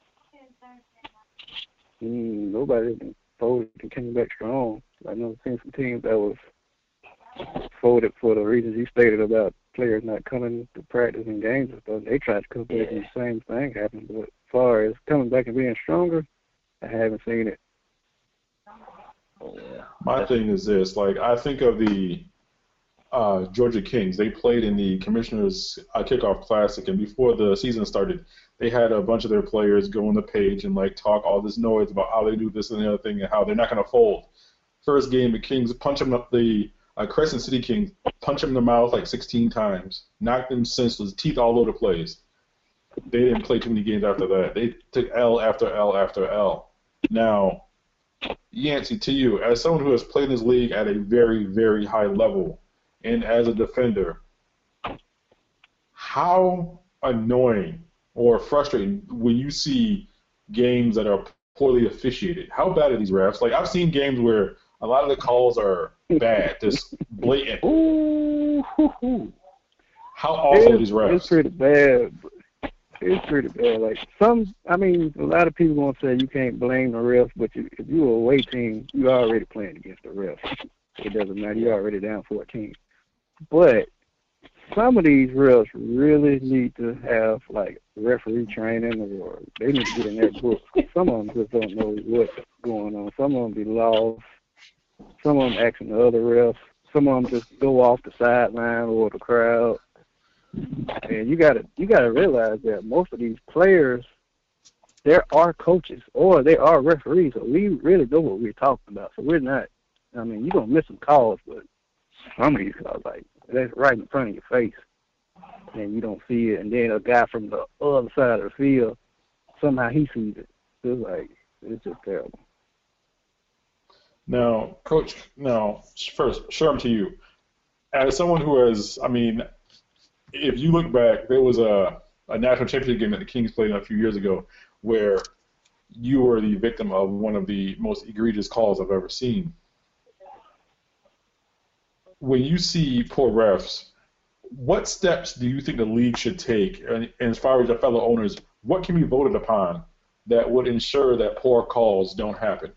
Mm, nobody been folded and came back strong. I know seen some teams that was folded for the reasons you stated about players not coming to practice and games and stuff. They tried to come back and the same thing happened. But as far as coming back and being stronger, I haven't seen it. Yeah. My thing is this: like, I think of the uh, Georgia Kings. They played in the Commissioner's uh, Kickoff Classic, and before the season started, they had a bunch of their players go on the page and like talk all this noise about how they do this and the other thing and how they're not going to fold. First game, the Kings punch them up. The uh, Crescent City Kings punch them in the mouth like sixteen times, knocked them senseless, teeth all over the place. They didn't play too many games after that. They took L after L after L. Now, Yancey, to you, as someone who has played in this league at a very, very high level, and as a defender, how annoying or frustrating when you see games that are poorly officiated? How bad are these refs? Like, I've seen games where a lot of the calls are bad, just blatant. Ooh, hoo, hoo. How awful are It's, these refs? it's pretty bad. It's pretty bad. Like some, I mean, a lot of people gonna say you can't blame the refs, but you, if you're a away team, you're already playing against the refs. It doesn't matter. You're already down fourteen. But some of these refs really need to have like referee training, or they need to get in their books. Some of them just don't know what's going on. Some of them be lost. Some of them asking the other refs. Some of them just go off the sideline or the crowd. And you gotta you gotta realize that most of these players, there are coaches or they are referees, so we really know what we're talking about. So we're not. I mean, you're gonna miss some calls, but some of these calls, like that's right in front of your face, and you don't see it. And then a guy from the other side of the field, somehow he sees it. So it's like it's just terrible. Now, Coach, now, first, Sherm, to you. As someone who has, I mean, if you look back, there was a, a national championship game that the Kings played a few years ago where you were the victim of one of the most egregious calls I've ever seen. When you see poor refs, what steps do you think the league should take, and, and as far as your fellow owners, what can be voted upon that would ensure that poor calls don't happen?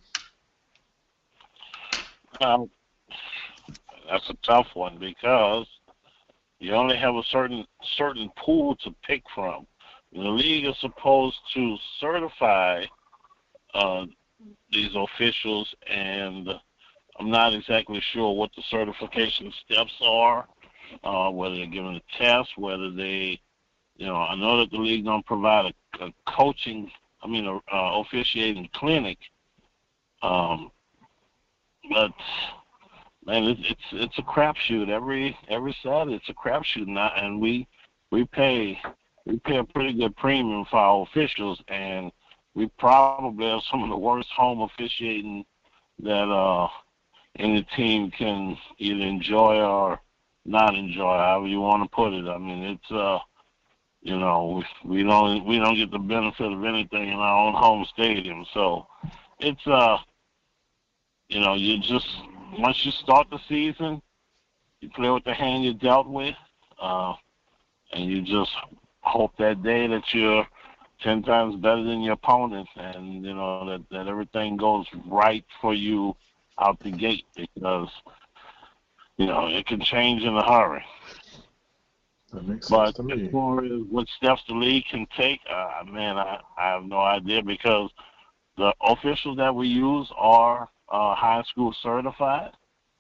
Um, that's a tough one because you only have a certain certain pool to pick from. The league is supposed to certify uh, these officials, and I'm not exactly sure what the certification steps are, uh, whether they're given a test, whether they, you know, I know that the league don't provide a, a coaching, I mean, a, a officiating clinic, um, but man, it's it's, it's a crapshoot every every Saturday. It's a crapshoot, and, I, and we we pay we pay a pretty good premium for our officials, and we probably have some of the worst home officiating that uh, any team can either enjoy or not enjoy, however you want to put it. I mean, it's uh, you know, we, we don't we don't get the benefit of anything in our own home stadium, so it's uh, you know, you just once you start the season, you play with the hand you're dealt with, uh, and you just hope that day that you're ten times better than your opponent, and you know that, that everything goes right for you out the gate, because you know it can change in a hurry. That makes sense But to me. as far as what steps the league can take, uh, man, I, I have no idea, because the officials that we use are uh, high school certified.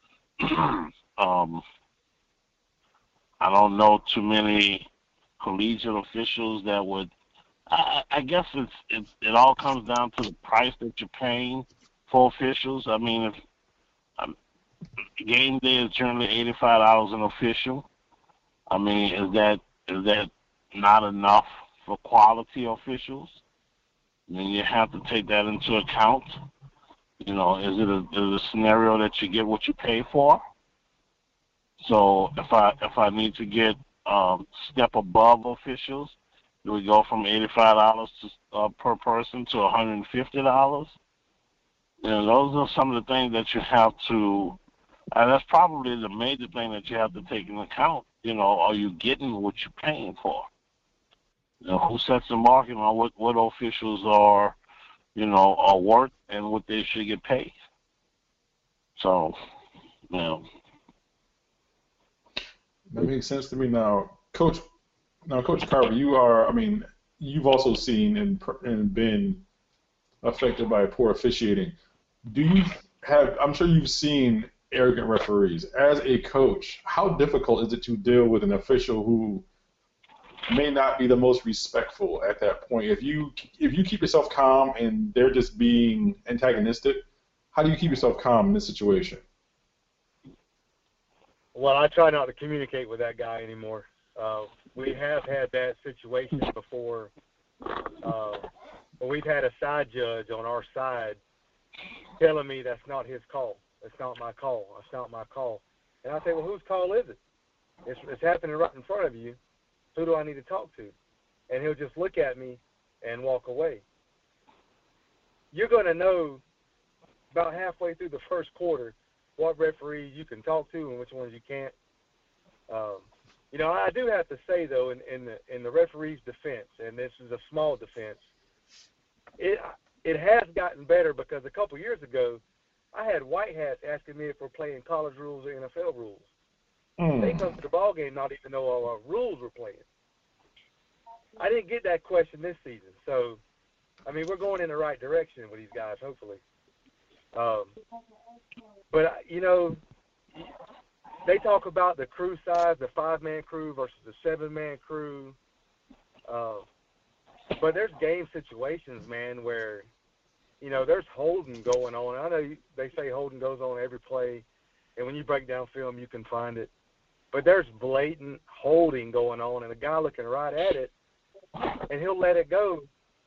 um, I don't know too many collegiate officials that would. I, I guess it's it, it all comes down to the price that you're paying for officials. I mean, if um, game day is generally eighty-five dollars an official. I mean, is that is that not enough for quality officials? then you have to take that into account. You know, is it a, is it a scenario that you get what you pay for? So if I if I need to get um, step above officials, do we go from eighty-five dollars to, uh, per person to one hundred fifty dollars? You know, those are some of the things that you have to. And that's probably the major thing that you have to take into account. You know, are you getting what you're paying for? You know, who sets the market on what, what officials are, you know, are worth and what they should get paid? So, you know. That makes sense to me now. Coach, now, Coach Carver, you are, I mean, you've also seen and, and been affected by poor officiating. Do you have, I'm sure you've seen arrogant referees. As a coach, how difficult is it to deal with an official who may not be the most respectful at that point? If you if you keep yourself calm and they're just being antagonistic, how do you keep yourself calm in this situation? Well, I try not to communicate with that guy anymore. Uh, we have had that situation before. Uh, we've had a side judge on our side telling me that's not his call. It's not my call. It's not my call. And I say, well, whose call is it? It's, it's happening right in front of you. Who do I need to talk to? And he'll just look at me and walk away. You're going to know about halfway through the first quarter what referees you can talk to and which ones you can't. Um, you know, I do have to say, though, in, in, the, in the referee's defense, and this is a small defense, it, it has gotten better because a couple years ago, I had white hats asking me if we're playing college rules or N F L rules. Mm. They come to the ball game not even know all our rules we're playing. I didn't get that question this season. So, I mean, we're going in the right direction with these guys, hopefully. Um, but, you know, they talk about the crew size, the five-man crew versus the seven-man crew. Uh, but there's game situations, man, where, you know, there's holding going on. I know you, they say holding goes on every play, and when you break down film, you can find it. But there's blatant holding going on, and a guy looking right at it, and he'll let it go.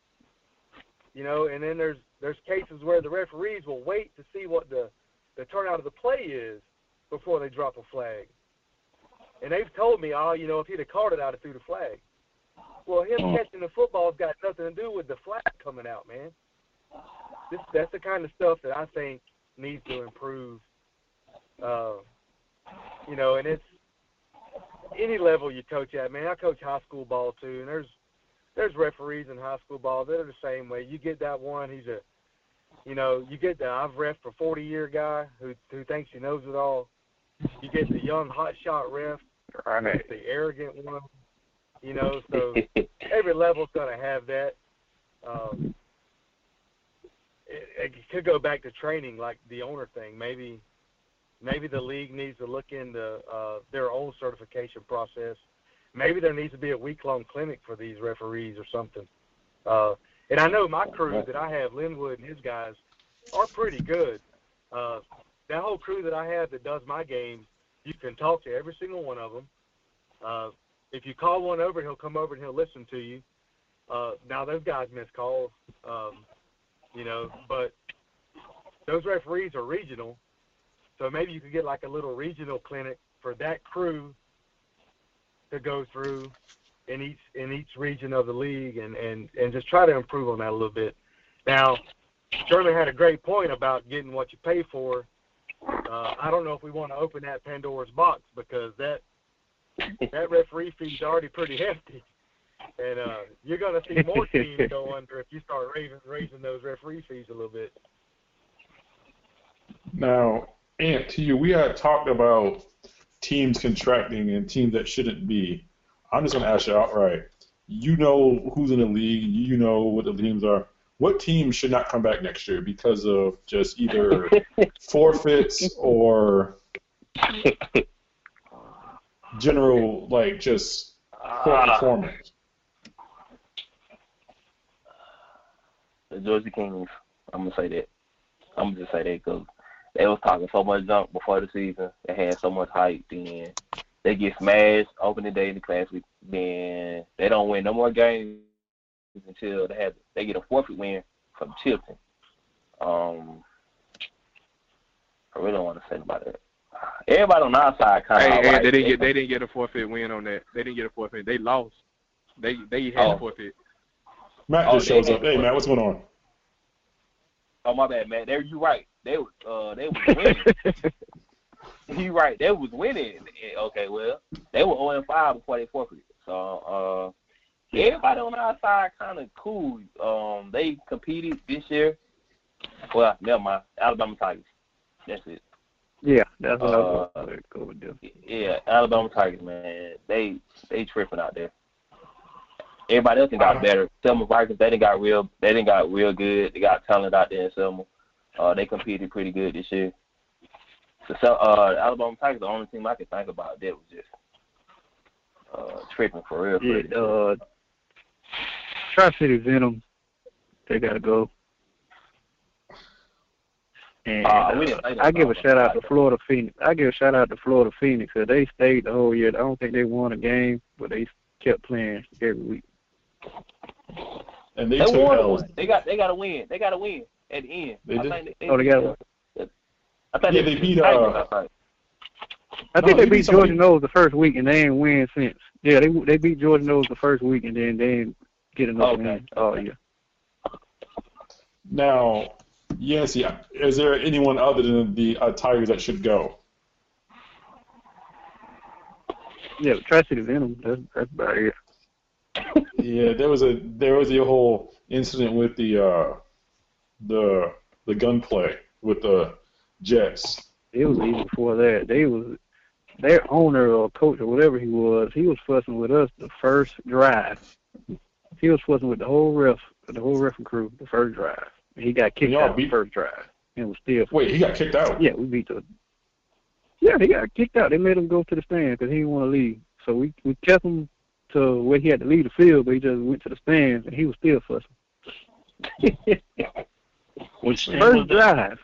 You know, and then there's there's cases where the referees will wait to see what the, the turnout of the play is before they drop a flag. And they've told me, oh, you know, if he'd have called it, I'd have threw the flag. Well, him catching the football's got nothing to do with the flag coming out, man. This, that's the kind of stuff that I think needs to improve. Uh, you know, and it's any level you coach at, man. I coach high school ball too, and there's there's referees in high school ball that are the same way. You get that one, he's a, you know, you get the I've ref for forty year guy who who thinks he knows it all. You get the young hot shot ref, right. The arrogant one, you know. So every level's gonna have that. Um, it, it could go back to training, like the owner thing. Maybe, maybe the league needs to look into uh, their own certification process. Maybe there needs to be a week-long clinic for these referees or something. Uh, and I know my crew that I have, Linwood and his guys, are pretty good. Uh, that whole crew that I have that does my games, you can talk to every single one of them. Uh, if you call one over, he'll come over and he'll listen to you. Uh, now, those guys miss calls, um, you know, but those referees are regional. So maybe you could get like a little regional clinic for that crew to go through in each in each region of the league and, and, and just try to improve on that a little bit. Now, Shirley had a great point about getting what you pay for. Uh, I don't know if we want to open that Pandora's box because that that referee fee is already pretty hefty. And uh, you're going to see more teams go under if you start raising, raising those referee fees a little bit. Now, Ant, to you, we had talked about teams contracting and teams that shouldn't be. I'm just going to ask you outright. You know who's in the league. You know what the teams are. What teams should not come back next year because of just either forfeits or general, like, just poor performance? The Georgia Kings. I'm going to say that. I'm going to just say that because they was talking so much junk before the season. They had so much hype. Then they get smashed opening day in the classic. Then they don't win no more games until they had they get a forfeit win from Tilton. Um, I really don't want to say about that. Everybody on our side kind of. Hey, hey, right. they didn't get they didn't get a forfeit win on that. They didn't get a forfeit. They lost. They they had Oh. a forfeit. Matt Oh, just they shows had up. Hey, one. Matt, what's going on? Oh my bad, man. There you right. They was uh they was winning. You right. They was winning. Okay, well they were zero and five before they forfeited. So uh, everybody on our side kind of cool. Um, they competed this year. Well, never mind. Alabama Tigers. That's it. Yeah, that's what Uh, I was going to go with them. Yeah, Alabama Tigers, man. They they tripping out there. Everybody else done got better. Selma Vikings, they didn't got real. They didn't got real good. They got talent out there in Selma. Uh, they competed pretty good this year. So, uh, Alabama Tigers, the only team I could think about that was just uh, tripping for real. For Yeah, uh, Tri-City Venom, they got to go. And Uh, we uh, didn't say I give a nothing shout out about to Florida Phoenix. I give a shout out to Florida Phoenix because they stayed the whole year. I don't think they won a game, but they kept playing every week. And they, They took won L's. one. They got they got to win. They got to win at the end. They I did? think they, Oh, they got one. I think Yeah, they beat, uh, Tigers, I think. I No, think they they beat beat somebody- Georgia Nose the first week, and they ain't win since. Yeah, they they beat Georgia Nose the first week, and then they ain't get enough Okay, win all okay. year. Now, yes, yeah. Is there anyone other than the uh, Tigers that should go? Yeah, Tri-City Venom, that's, that's about it. Yeah, there was a there was a whole incident with the uh, the the gunplay with the Jets. It was even before that. They was their owner or coach or whatever he was. He was fussing with us the first drive. He was fussing with the whole ref, the whole ref and crew the first drive. He got kicked Y'all out the beat- first drive and was still. Wait, he got kicked out. Yeah, we beat the. Yeah, he got kicked out. They made him go to the stand because he didn't want to leave. So we we kept him to where he had to leave the field, but he just went to the stands and he was still fussing. Which team First was that? drive.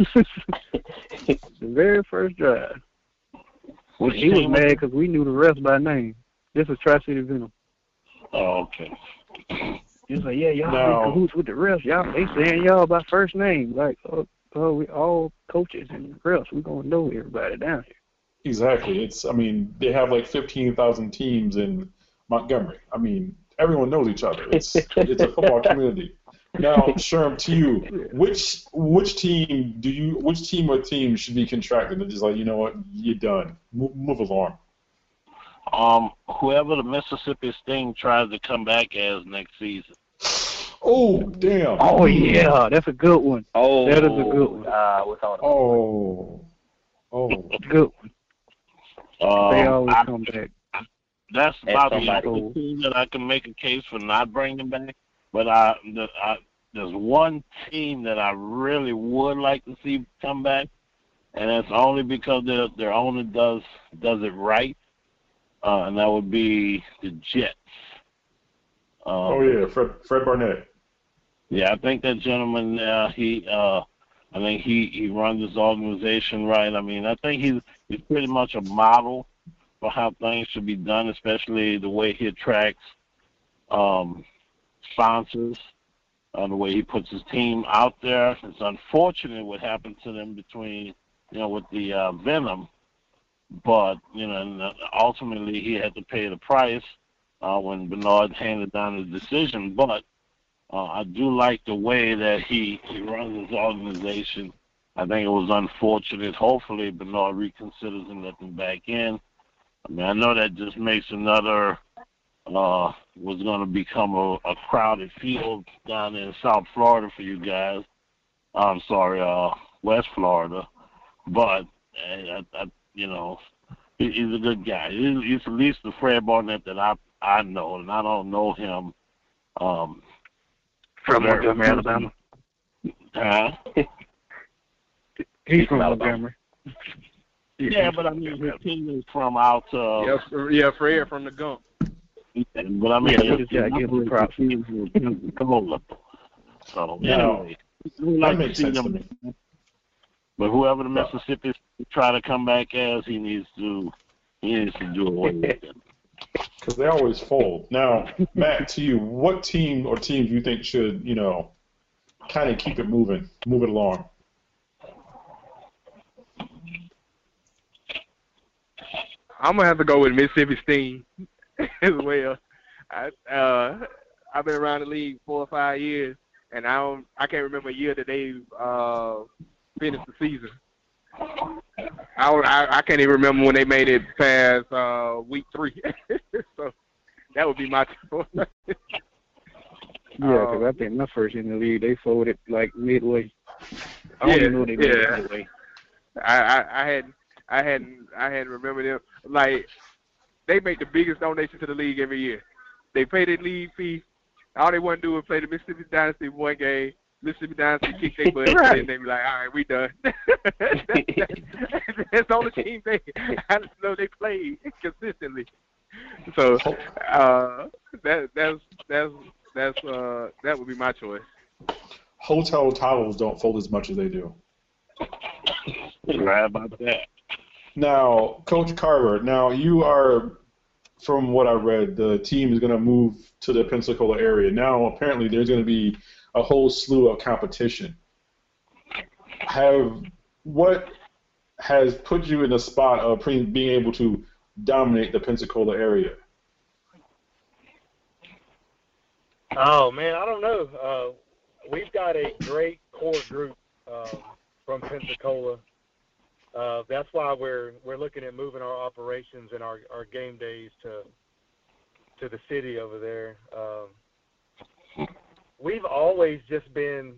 The very first drive. Which He was team mad that? because we knew the refs by name. This was Tri-City Venom. Oh, okay. He was like, yeah, y'all No. in cahoots with the refs. Y'all, they saying y'all by first name. Like, oh, oh we all coaches and refs. We gonna know everybody down here. Exactly. It's. I mean, they have like fifteen thousand teams in Montgomery. I mean, everyone knows each other. It's it's a football community. Now, Sherm, to you, which which team do you which team or team should be contracted and just like, you know what, you're done. Move, move along. Um, whoever the Mississippi Sting tries to come back as next season. Oh, damn. Oh yeah, that's a good one. Oh, That is a good one. Uh, what's on? Oh. Oh. Good one. They Um, always I- come back. That's And about the somebody- only team that I can make a case for not bringing back. But I, the, I, there's one team that I really would like to see come back, and that's only because their their owner does does it right, uh, and that would be the Jets. Um, Oh yeah, Fred Fred Barnett. Yeah, I think that gentleman, uh, he, uh, I think he, he runs his organization right. I mean, I think he's he's pretty much a model for how things should be done, especially the way he attracts um, sponsors, uh, the way he puts his team out there. It's unfortunate what happened to them between, you know, with the uh, Venom, but you know, and uh, ultimately he had to pay the price uh, when Bernard handed down his decision, but. Uh, I do like the way that he, he runs his organization. I think it was unfortunate. Hopefully, Bernard reconsiders and let them back in. I mean, I know that just makes another, uh, was going to become a, a crowded field down in South Florida for you guys. I'm sorry, uh, West Florida. But, uh, I, I, you know, he, he's a good guy. He's, he's at least the Fred Barnett that I, I know, and I don't know him. Um, From Very- Montgomery, Alabama. Huh? He's from Alabama. Montgomery. Yeah, but I mean, his team is from out. Uh, Yeah, Fr- yeah, Fred from the Gump. But I mean, Yeah, we just gotta give him props. Pensacola. So Yeah. anyway, we like That to makes see sense to them. me. But whoever the Mississippi try to come back as, he needs to he needs to do away with it. Because they always fold. Now, Matt, to you, what team or teams you think should, you know, kind of keep it moving, move it along? I'm gonna have to go with Mississippi Steam as well. I uh, I've been around the league four or five years, and I don't, I can't remember a year that they uh, finished the season. I, don't, I I can't even remember when they made it past uh, week three. So that would be my choice. Yeah, because Um, I think my first year in the league, they folded like midway. I don't Yeah, even know they made it yeah. midway. I, I, I hadn't I hadn't I hadn't remembered them. Like they make the biggest donation to the league every year. They pay their league fee. All they want to do is play the Mississippi Dynasty one game. Mississippi Dynasty kick their butt, Right. and then they be like, all right, we done. that's, that's the only team they I just know they play consistently. So uh, that that's that's that's uh that would be my choice. Hotel towels don't fold as much as they do. Right about that. Now, Coach Carver, now you are, from what I read, the team is going to move to the Pensacola area. Now, apparently, there's going to be a whole slew of competition. Have what has put you in the spot of pre- being able to dominate the Pensacola area? Oh man, I don't know. Uh, we've got a great core group um, from Pensacola. Uh, that's why we're we're looking at moving our operations and our, our game days to to the city over there. Um, we've always just been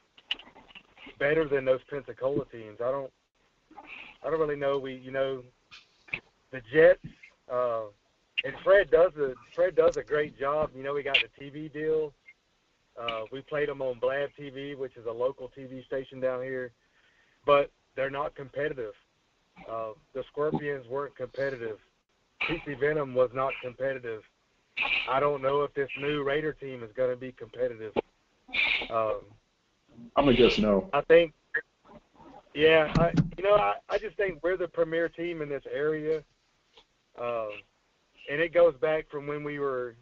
better than those Pensacola teams. I don't I don't really know. We you know the Jets. Uh, And Fred does a Fred does a great job. You know, we got the T V deal. Uh, we played them on Blab T V, which is a local T V station down here, but they're not competitive. Uh, the Scorpions weren't competitive. P C Venom was not competitive. I don't know if this new Raider team is going to be competitive. Um, I'm going to guess no. I think, yeah, I, you know, I, I just think we're the premier team in this area. Um, And it goes back from when we were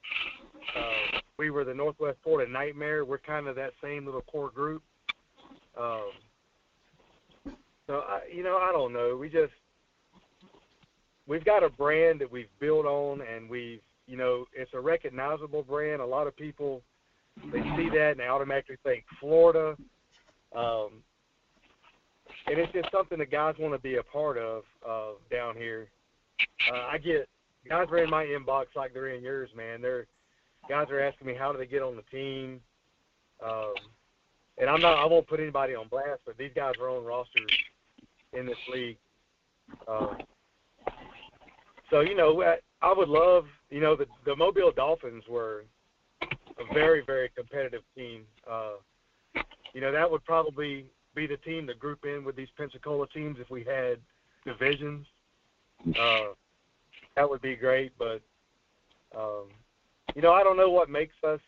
uh, we were the Northwest Florida Nightmare. We're kind of that same little core group. Um, so I, you know, I don't know. We just we've got a brand that we've built on, and we've you know it's a recognizable brand. A lot of people they see that and they automatically think Florida, um, and it's just something the guys want to be a part of uh, down here. Uh, I get. Guys are in my inbox like they're in yours, man. They're guys are asking me how do they get on the team, um, and I'm not. I won't put anybody on blast, but these guys are on rosters in this league. Um, so you know, I, I would love. You know, the the Mobile Dolphins were a very very competitive team. Uh, you know, that would probably be the team to group in with these Pensacola teams if we had divisions. Uh, That would be great, but, um, you know, I don't know what makes us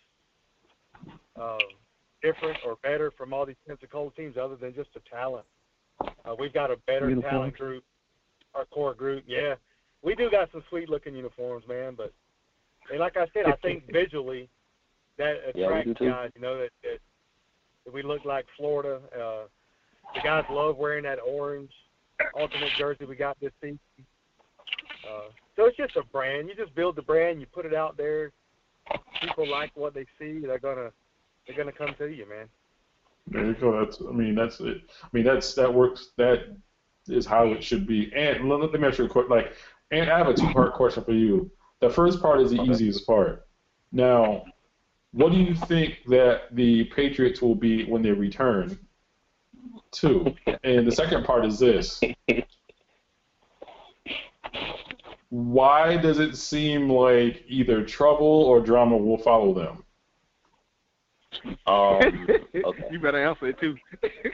uh, different or better from all these Pensacola teams other than just the talent. Uh, we've got a better Uniforms. talent group, our core group. Yeah, we do got some sweet-looking uniforms, man, but and like I said, I think visually that Yeah, we do attracts too. guys, you know, that, that, that we look like Florida. Uh, the guys love wearing that orange alternate jersey we got this season. Uh, so it's just a brand. You just build the brand, you put it out there. People like what they see. They're gonna they're gonna come to you, man. There you go. That's. I mean, that's it. I mean, that's that works. That is how it should be. And let, let me ask you a quick. Like, and I have a two-part question for you. The first part is the easiest part. Now, what do you think that the Patriots will be when they return? Two. And the second part is this. Why does it seem like either trouble or drama will follow them? Um, okay. You better answer it too.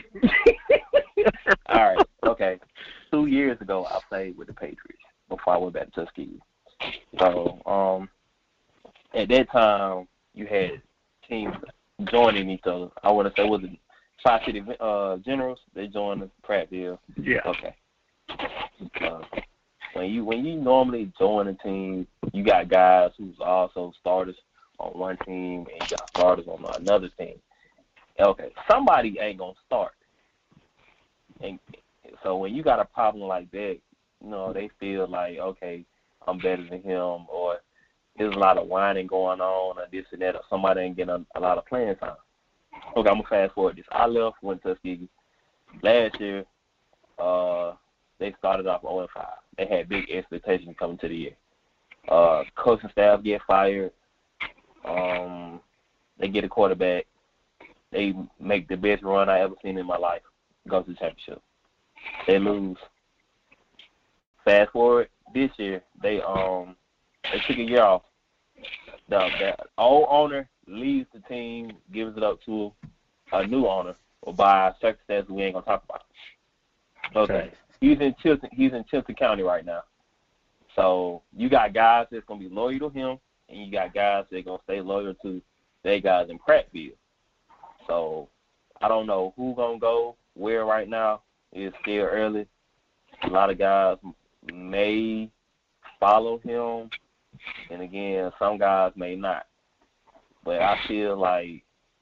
All right. Okay. Two years ago, I played with the Patriots before I went back to Tuskegee. So, um, at that time, you had teams joining each other. I want to say, was it Tri-City uh, Generals? They joined the Prattville. Yeah. Okay. Uh, when you when you normally join a team, you got guys who's also starters on one team and you got starters on another team. Okay, somebody ain't gonna start, and so when you got a problem like that, you know they feel like, okay, I'm better than him, or there's a lot of whining going on, or this and that, or somebody ain't getting a, a lot of playing time. Okay, I'm gonna fast forward this. I left, went to Tuskegee last year. Uh, they started off oh and five. They had big expectations coming to the year. Uh, coaching staff get fired. Um, they get a quarterback. They make the best run I ever seen in my life. Go to the championship. They lose. Fast forward this year, they um they took a year off. The, the old owner leaves the team, gives it up to a new owner, or by circumstances we ain't gonna talk about. Okay. okay. He's in Chilton. He's in Chilton County right now. So you got guys that's gonna be loyal to him, and you got guys that are gonna stay loyal to their guys in Prattville. So I don't know who gonna go where right now. It's still early. A lot of guys may follow him, and again, some guys may not. But I feel like,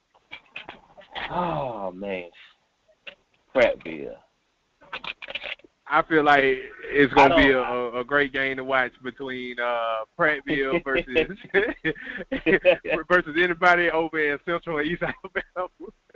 oh man, Prattville. I feel like it's gonna be a, a great game to watch between uh, Prattville versus versus anybody over in Central and East Alabama.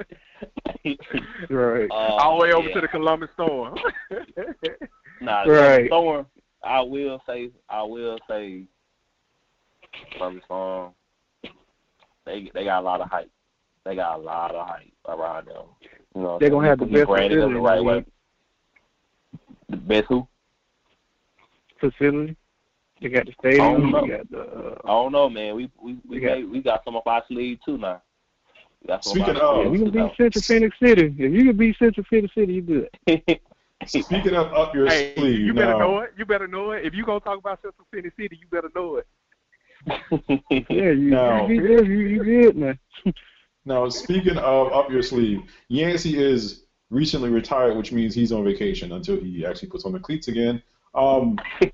Right. Uh, All the way over yeah. to the Columbus Storm. Nah, right. Storm. I will say. I will say. Columbus Storm. They they got a lot of hype. They got a lot of hype around them. You know, they're gonna have the best branded facility. the right way. The best who? Facility. They got the stadium. They got the. Uh, I don't know, man. We we we, we got, made, we got some of our sleeve too now. We got some Speaking of, our of, yeah, we can beat Central Phoenix City. If you can beat Central Phoenix City, you good. Speaking of up your hey, sleeve, you better now, know it. You better know it. If you gonna talk about Central Phoenix City, you better know it. Yeah, you, now, you, you, you, you good, man. Now, speaking of up your sleeve, Yancey is recently retired, which means he's on vacation until he actually puts on the cleats again. Um,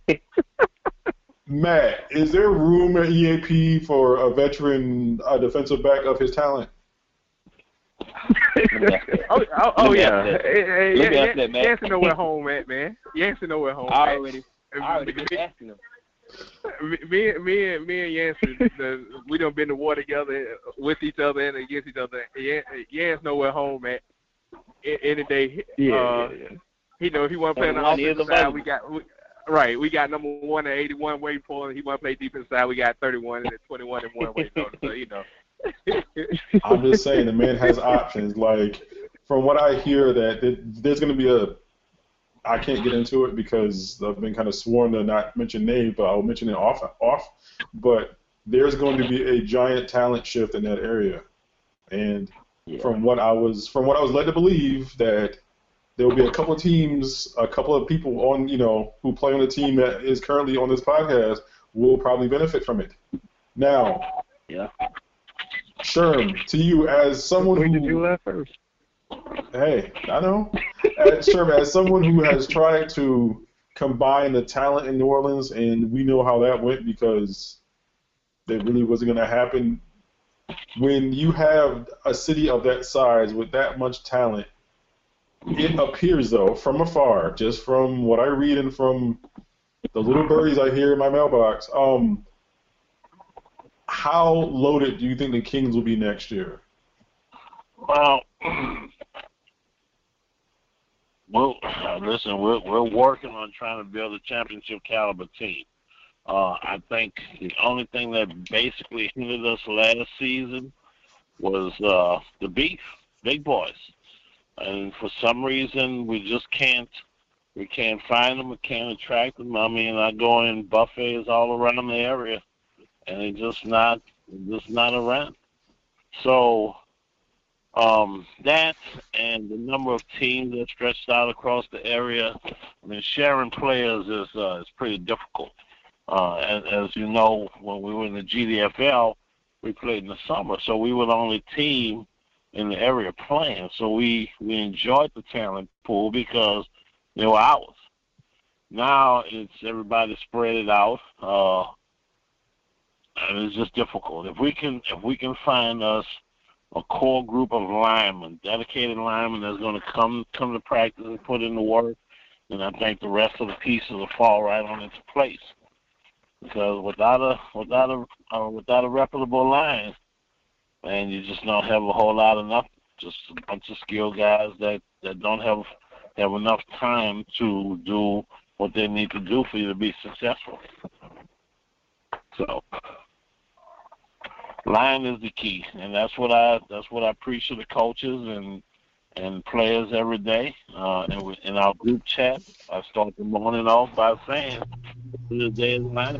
Matt, is there room at E A P for a veteran uh, defensive back of his talent? oh, oh, oh yeah. Hey, Hey, hey, yeah, that, man. Yancey know where home at, man. Yancey know where home I at. already, I already been asking him. Me, me, me, and me and Yancey, the, we done been to war together with each other and against each other. Yancey know where home at. Any day, Yeah, uh, yeah, yeah. he know if he want to play on the One is offensive side, available. we got we, right. We got number one at eighty-one waiting for him. He want to play defense side. We got thirty-one and twenty-one and one waiting on him. So you know. I'm just saying the man has options. Like from what I hear, that th- there's going to be a. I can't get into it because I've been kind of sworn to not mention names, but I'll mention it off. Off, but there's going to be a giant talent shift in that area, and Yeah. from what I was from what I was led to believe that there will be a couple of teams, a couple of people on you know who play on the team that is currently on this podcast will probably benefit from it. Now, Yeah. Sherm, to you as someone When who did you laugh first? Hey, I know. As, sure, as someone who has tried to combine the talent in New Orleans, and we know how that went because it really wasn't going to happen. When you have a city of that size with that much talent, it appears, though, from afar, just from what I read and from the little birdies I hear in my mailbox, um, how loaded do you think the Kings will be next year? Well, well, uh, listen, we're we're working on trying to build a championship caliber team. Uh, I think the only thing that basically hindered us last season was uh, the beef, big boys, and for some reason we just can't we can't find them, we can't attract them. I mean, I go in buffets all around the area, and they're just not just not around. So. Um, that and the number of teams that stretched out across the area, I mean, sharing players is uh, is pretty difficult. Uh, as, as you know, when we were in the G D F L, we played in the summer, so we were the only team in the area playing. So we, we enjoyed the talent pool because they were ours. Now it's everybody spread it out, uh, and it's just difficult. If we can, if we can find us a core group of linemen, dedicated linemen that's going to come come to practice and put in the work, then I think the rest of the pieces will fall right on its place. Because without a without a uh, without a reputable line, man, you just don't have a whole lot of nothing. Just a bunch of skilled guys that, that don't have have enough time to do what they need to do for you to be successful. So, line is the key, and that's what I that's what I preach to the coaches and and players every day. Uh, and we, in our group chat, I start the morning off by saying, "The day is line."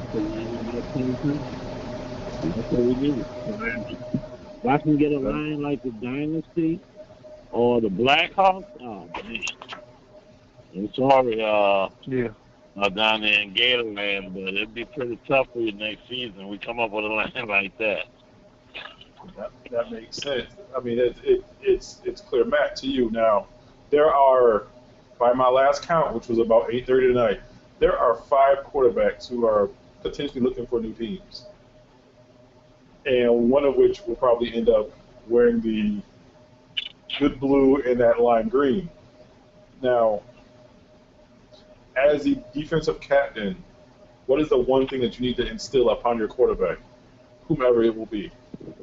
That's what we do. If I can get a line like the Dynasty or the Blackhawks, oh man. I'm sorry, uh, Yeah. uh, down there in Gatorland, but it'd be pretty tough for you next season. We come up with a line like that. That, that makes sense. I mean, it, it, it's it's clear. Matt, to you now, there are, by my last count, which was about eight thirty tonight, there are five quarterbacks who are potentially looking for new teams, and one of which will probably end up wearing the good blue and that lime green. Now, as the defensive captain, what is the one thing that you need to instill upon your quarterback, whomever it will be?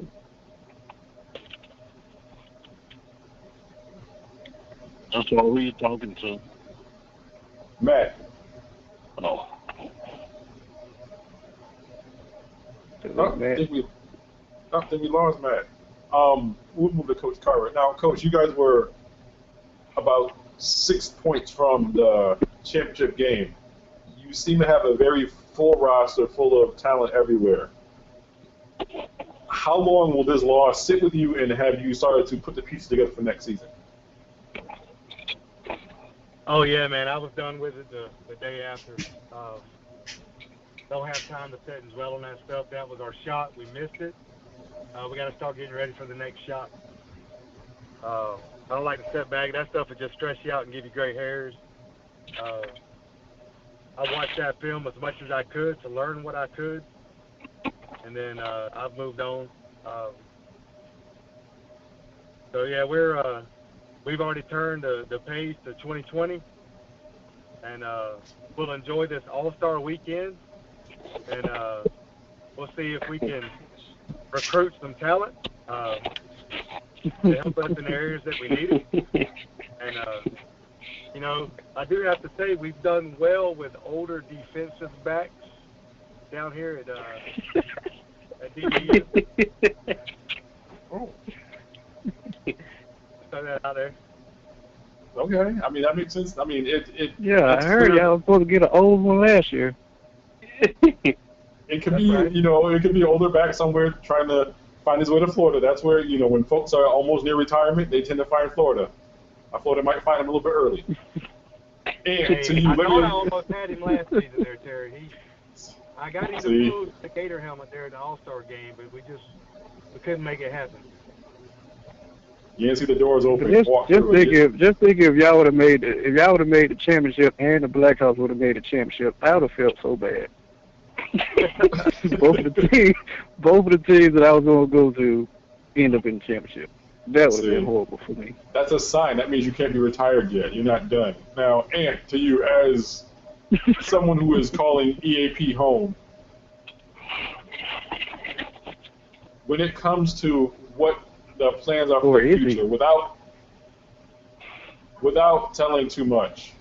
That's all who you talking to. Matt. Oh. Oh, I think we, I think we lost Matt. Um, we'll move to Coach Carver. Now, Coach, you guys were about six points from the championship game. You seem to have a very full roster, full of talent everywhere. How long will this loss sit with you, and have you started to put the pieces together for next season? Oh, yeah, man. I was done with it the, the day after. Uh, don't have time to sit and dwell on that stuff. That was our shot. We missed it. Uh, we got to start getting ready for the next shot. Uh, I don't like to step back. That stuff will just stress you out and give you gray hairs. Uh, I watched that film as much as I could to learn what I could, and then uh, I've moved on. Um, so, yeah, we're uh, – we've already turned the, the page to twenty twenty, and uh, we'll enjoy this All-Star weekend, and uh, we'll see if we can recruit some talent uh, to help us in the areas that we need it. And, uh, you know, I do have to say we've done well with older defensive backs down here at, uh, at D B U. Oh. Throw that out there. Okay, I mean that makes sense. I mean it. it Yeah, I heard clear. y'all was supposed to get an old one last year. It could be, right. you know, it could be older back somewhere trying to find his way to Florida. That's where, you know, when folks are almost near retirement, they tend to find Florida. Uh, Florida might find him a little bit early. And hey, to you, I let know me, I almost had him last season there, Terry. He, I got him to See? move the Gator helmet there at the All-Star game, but we just we couldn't make it happen. You didn't see the doors open. Just, walk just through think it. if just think if y'all would have made the, if y'all would have made the championship and the Blackhawks would have made the championship, I would have felt so bad. both of the teams, both of the teams that I was going to go to, end up in the championship. That would have See? been horrible for me. That's a sign. That means you can't be retired yet. You're not done. Now, Ant, to you as someone who is calling E A P home, when it comes to what the plans are for Or the is he? future, without without telling too much,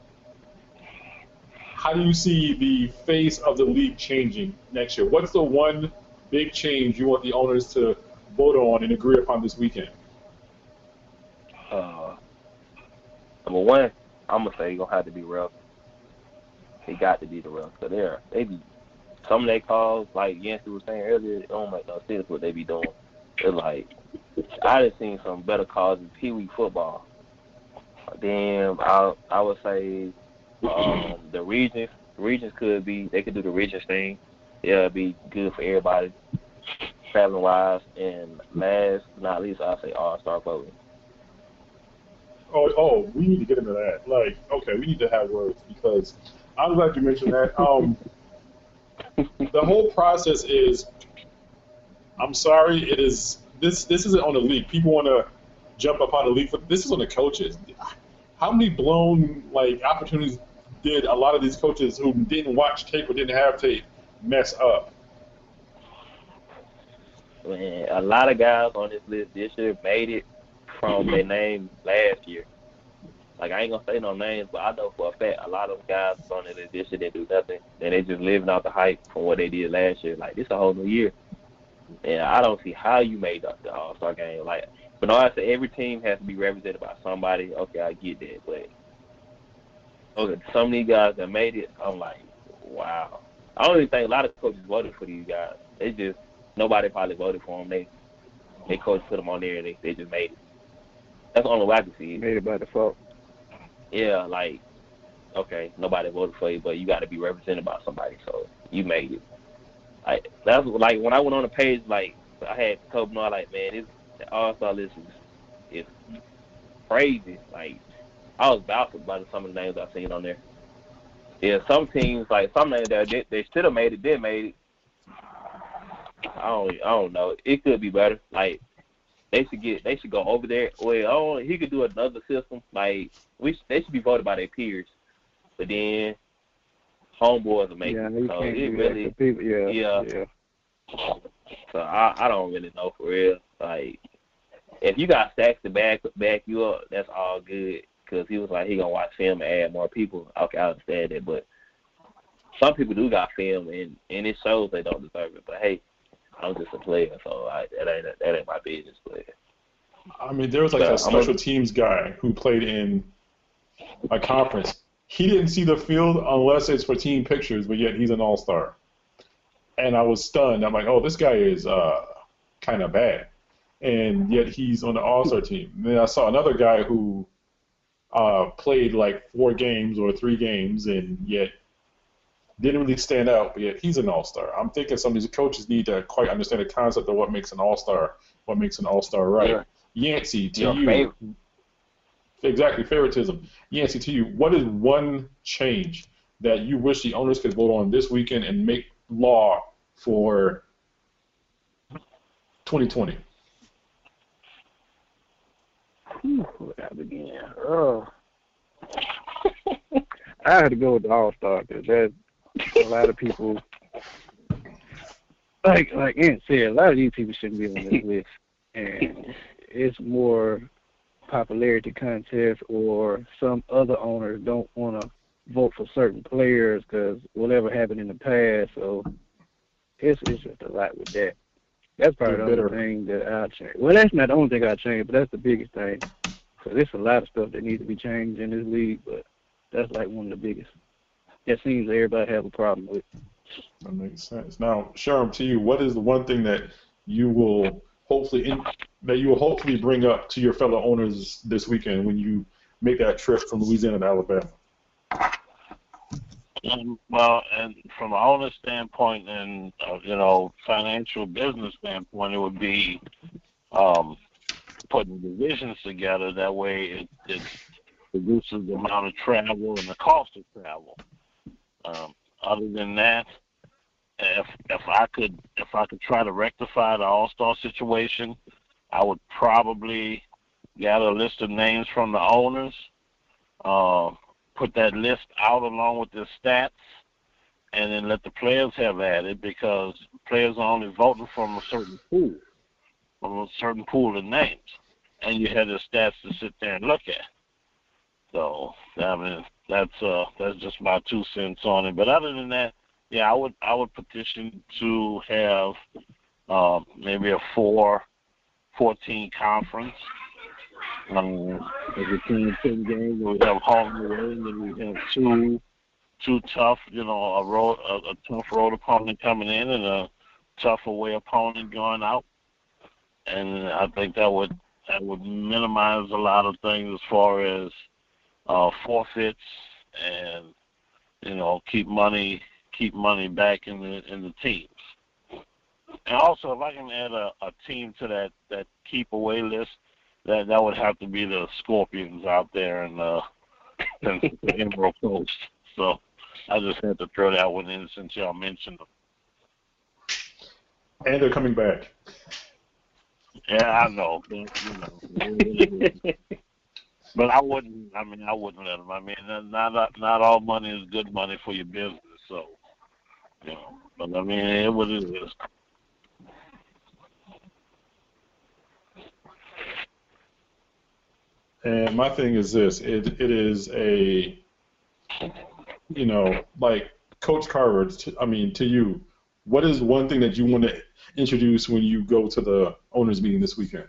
how do you see the face of the league changing next year? What's the one big change you want the owners to vote on and agree upon this weekend? Uh, number one, I'm gonna say you're gonna have to be real. They got to be the real. So they're they be some of their calls, like Yancey was saying earlier, it don't make no sense what they be doing. It's like I done seen some better calls in Pee Wee football. Then I I would say um, the regions regions could be they could do the regions thing. Yeah, it'd be good for everybody, traveling wise. And last but not least, I'll say All Star voting. Oh, oh, we need to get into that. Like, okay, we need to have words because I'm glad you mentioned that. Um, the whole process is, I'm sorry, it is this. This isn't on the league. People want to jump up on the league, but this is on the coaches. How many blown like opportunities did a lot of these coaches who didn't watch tape or didn't have tape mess up? Man, a lot of guys on this list this year made it from their name last year. Like, I ain't going to say no names, but I know for a fact a lot of guys on it this year didn't do nothing. And they just living out the hype from what they did last year. Like, this a whole new year. And I don't see how you made up the All-Star game. Like, but no, I said every team has to be represented by somebody. Okay, I get that. But okay, some of these guys that made it, I'm like, wow. I don't even think a lot of coaches voted for these guys. They just, nobody probably voted for them. They, they coach put them on there and they, they just made it. That's the only way I can see it. Made it by default. Yeah, like, okay, nobody voted for you, but you got to be represented by somebody, so you made it. Like, that's like when I went on the page, like, I had told them, like, man, this the All-Star list is, is crazy. Like, I was baffled by some of the names I've seen on there. Yeah, some teams, like, some names that they, they should have made it, did made it. I don't, I don't know. It could be better. Like, they should get, they should go over there. Well, oh, he could do another system. Like, we, they should be voted by their peers. But then, homeboys will make yeah, it. So can't it do really, that people, yeah, yeah. yeah. So I, I don't really know for real. Like, if you got stacks to back back you up, that's all good. Because he was like, he gonna watch film and add more people. Okay, I understand that. But some people do got film, and, and it shows they don't deserve it. But hey, I'm just a player, so I, that ain't that ain't my business. But I mean, there was like but a special a, teams guy who played in a conference. He didn't see the field unless it's for team pictures, but yet he's an all-star. And I was stunned. I'm like, oh, this guy is uh, kind of bad. And yet he's on the all-star team. And then I saw another guy who uh, played like four games or three games and yet didn't really stand out, but yet he's an all-star. I'm thinking some of these coaches need to quite understand the concept of what makes an all-star, what makes an all-star right. Yeah. Yancey, to Your you. favorite. Exactly, favoritism. Yancey, to you, what is one change that you wish the owners could vote on this weekend and make law for twenty twenty? Whew, where I begin? Oh. I had to go with the All-Star because there's a lot of people, like like Ant said, a lot of these people shouldn't be on this list. And it's more popularity contest or some other owners don't want to vote for certain players because whatever happened in the past. So it's, it's just a lot with that. That's probably the only thing that I'll change. Well, that's not the only thing I'll change, but that's the biggest thing. Because there's a lot of stuff that needs to be changed in this league, but that's like one of the biggest. That seems everybody have a problem with. That makes sense. Now, Sherm, to you, what is the one thing that you will hopefully in, that you will hopefully bring up to your fellow owners this weekend when you make that trip from Louisiana to Alabama? Um, well, and from an owner standpoint and uh, you know financial business standpoint, it would be um, putting divisions together. That way, it, it reduces the amount of travel and the cost of travel. Um, other than that, if if I could if I could try to rectify the All-Star situation, I would probably gather a list of names from the owners, uh, put that list out along with the stats, and then let the players have at it because players are only voting from a certain pool, from a certain pool of names, and you have the stats to sit there and look at. So I mean that's uh that's just my two cents on it. But other than that, yeah, I would I would petition to have uh, maybe a four fourteen conference. Um, as a team ten games, we have home and away, and then we have two two tough, you know, a road a, a tough road opponent coming in and a tough away opponent going out. And I think that would that would minimize a lot of things as far as uh, forfeits and you know keep money keep money back in the in the teams. And also, if I can add a, a team to that, that keep away list, that that would have to be the Scorpions out there in uh, in the Emerald Coast. So I just had to throw that one in since y'all mentioned them. And they're coming back. Yeah, I know. But, you know, but I wouldn't. I mean, I wouldn't let them. I mean, not not all money is good money for your business. So, you know. But I mean, it what it is. And my thing is this: it it is a, you know, like Coach Carver. To, I mean, to you, what is one thing that you want to introduce when you go to the owners' meeting this weekend?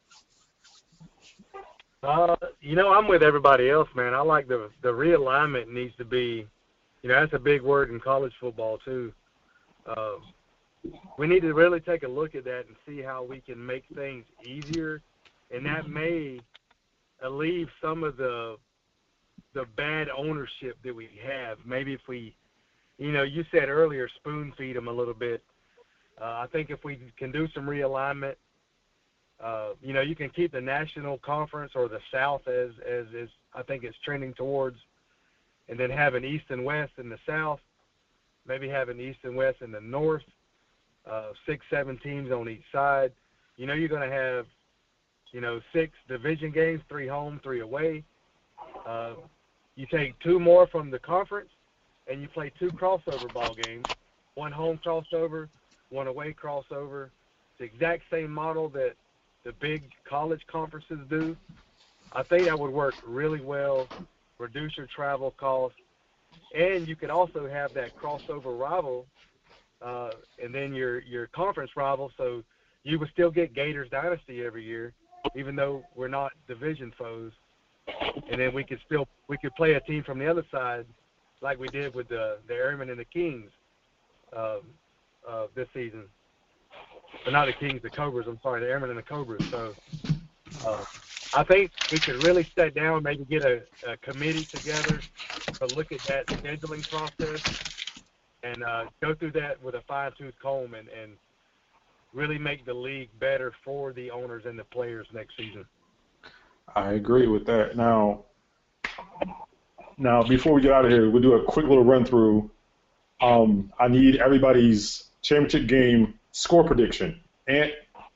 Uh, you know, I'm with everybody else, man. I like the the realignment needs to be, you know, that's a big word in college football too. Uh, we need to really take a look at that and see how we can make things easier, and that may alleviate some of the the bad ownership that we have. Maybe if we, you know, you said earlier, spoon feed them a little bit. Uh, I think if we can do some realignment, uh, you know, you can keep the national conference or the South as as is. I think it's trending towards, and then have an East and West in the South, maybe have an East and West in the North, uh, six, seven teams on each side. You know, you're going to have, you know, six division games, three home, three away. Uh, you take two more from the conference, and you play two crossover ball games, one home crossover, one away crossover. It's the exact same model that the big college conferences do. I think that would work really well, reduce your travel costs, and you could also have that crossover rival uh, and then your, your conference rival, so you would still get Gators Dynasty every year, even though we're not division foes. And then we could still we could play a team from the other side like we did with the, the Airmen and the Kings um, uh, this season. But not the Kings, the Cobras. I'm sorry, the Airmen and the Cobras. So uh, I think we could really sit down, maybe get a, a committee together to look at that scheduling process and uh, go through that with a fine-tooth comb and, and really make the league better for the owners and the players next season. I agree with that. Now, now before we get out of here, we'll do a quick little run through. Um, I need everybody's championship game score prediction. And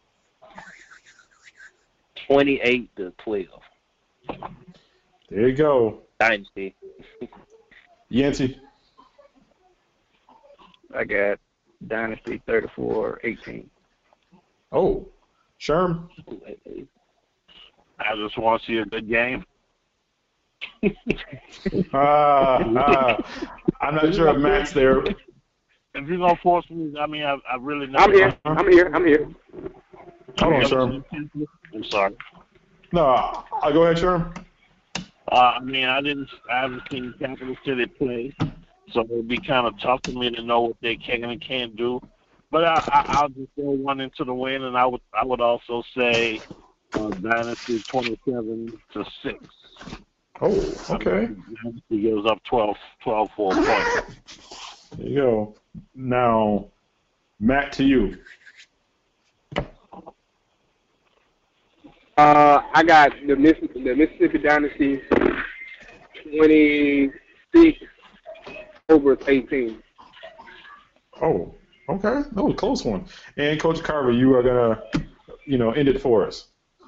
twenty-eight to twelve. There you go. Dynasty. Yancey. I got Dynasty thirty-four eighteen. Oh, Sherm. I just want to see a good game. Ah, ah, I'm not sure if Matt's there. If you're gonna force me, I mean, I, I really. I'm here. I'm here. I'm here. Hold on, Sherm. I'm sorry. No, I'll go ahead, Sherm. Uh, I mean, I didn't. I haven't seen Capital City play, so it'd be kind of tough for me to know what they can and can't do. But I, I, I'll just go one into the win, and I would. I would also say uh, Dynasty twenty-seven to six. Oh, okay. Dynasty gives up twelve, twelve for a point. There you go. Now, Matt, to you. Uh, I got the, Miss, the Mississippi Dynasty twenty-six over eighteen. Oh, okay. That was a close one. And Coach Carver, you are gonna, you know, end it for us.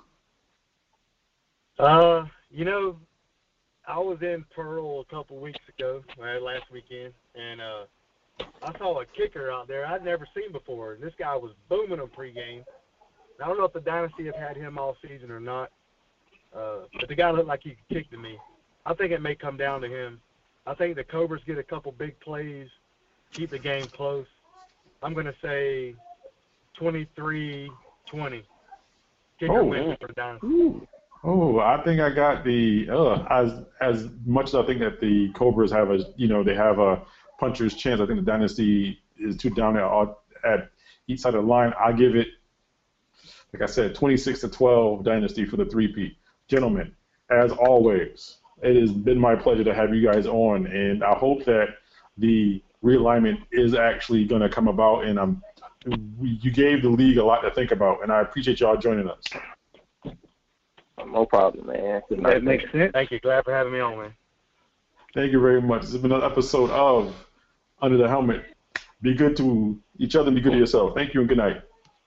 Uh, you know, I was in Pearl a couple weeks ago, uh, last weekend, and uh, I saw a kicker out there I'd never seen before. This guy was booming on pregame. I don't know if the Dynasty have had him all season or not, uh, but the guy looked like he could kick to me. I think it may come down to him. I think the Cobras get a couple big plays, keep the game close. I'm going to say twenty-three twenty. Kicker Oh, wins for the Dynasty. Ooh. Oh, I think I got the uh, as as much as I think that the Cobras have a you know they have a puncher's chance. I think the Dynasty is too down at at each side of the line. I give it, like I said, twenty-six to twelve Dynasty for the three-peat. Gentlemen, as always, it has been my pleasure to have you guys on, and I hope that the realignment is actually going to come about. And I'm you gave the league a lot to think about, and I appreciate y'all joining us. No problem, man. Good night. That makes sense. Thank you. Glad for having me on, man. Thank you very much. This has been another episode of Under the Helmet. Be good to each other and be good to yourself. Thank you and good night.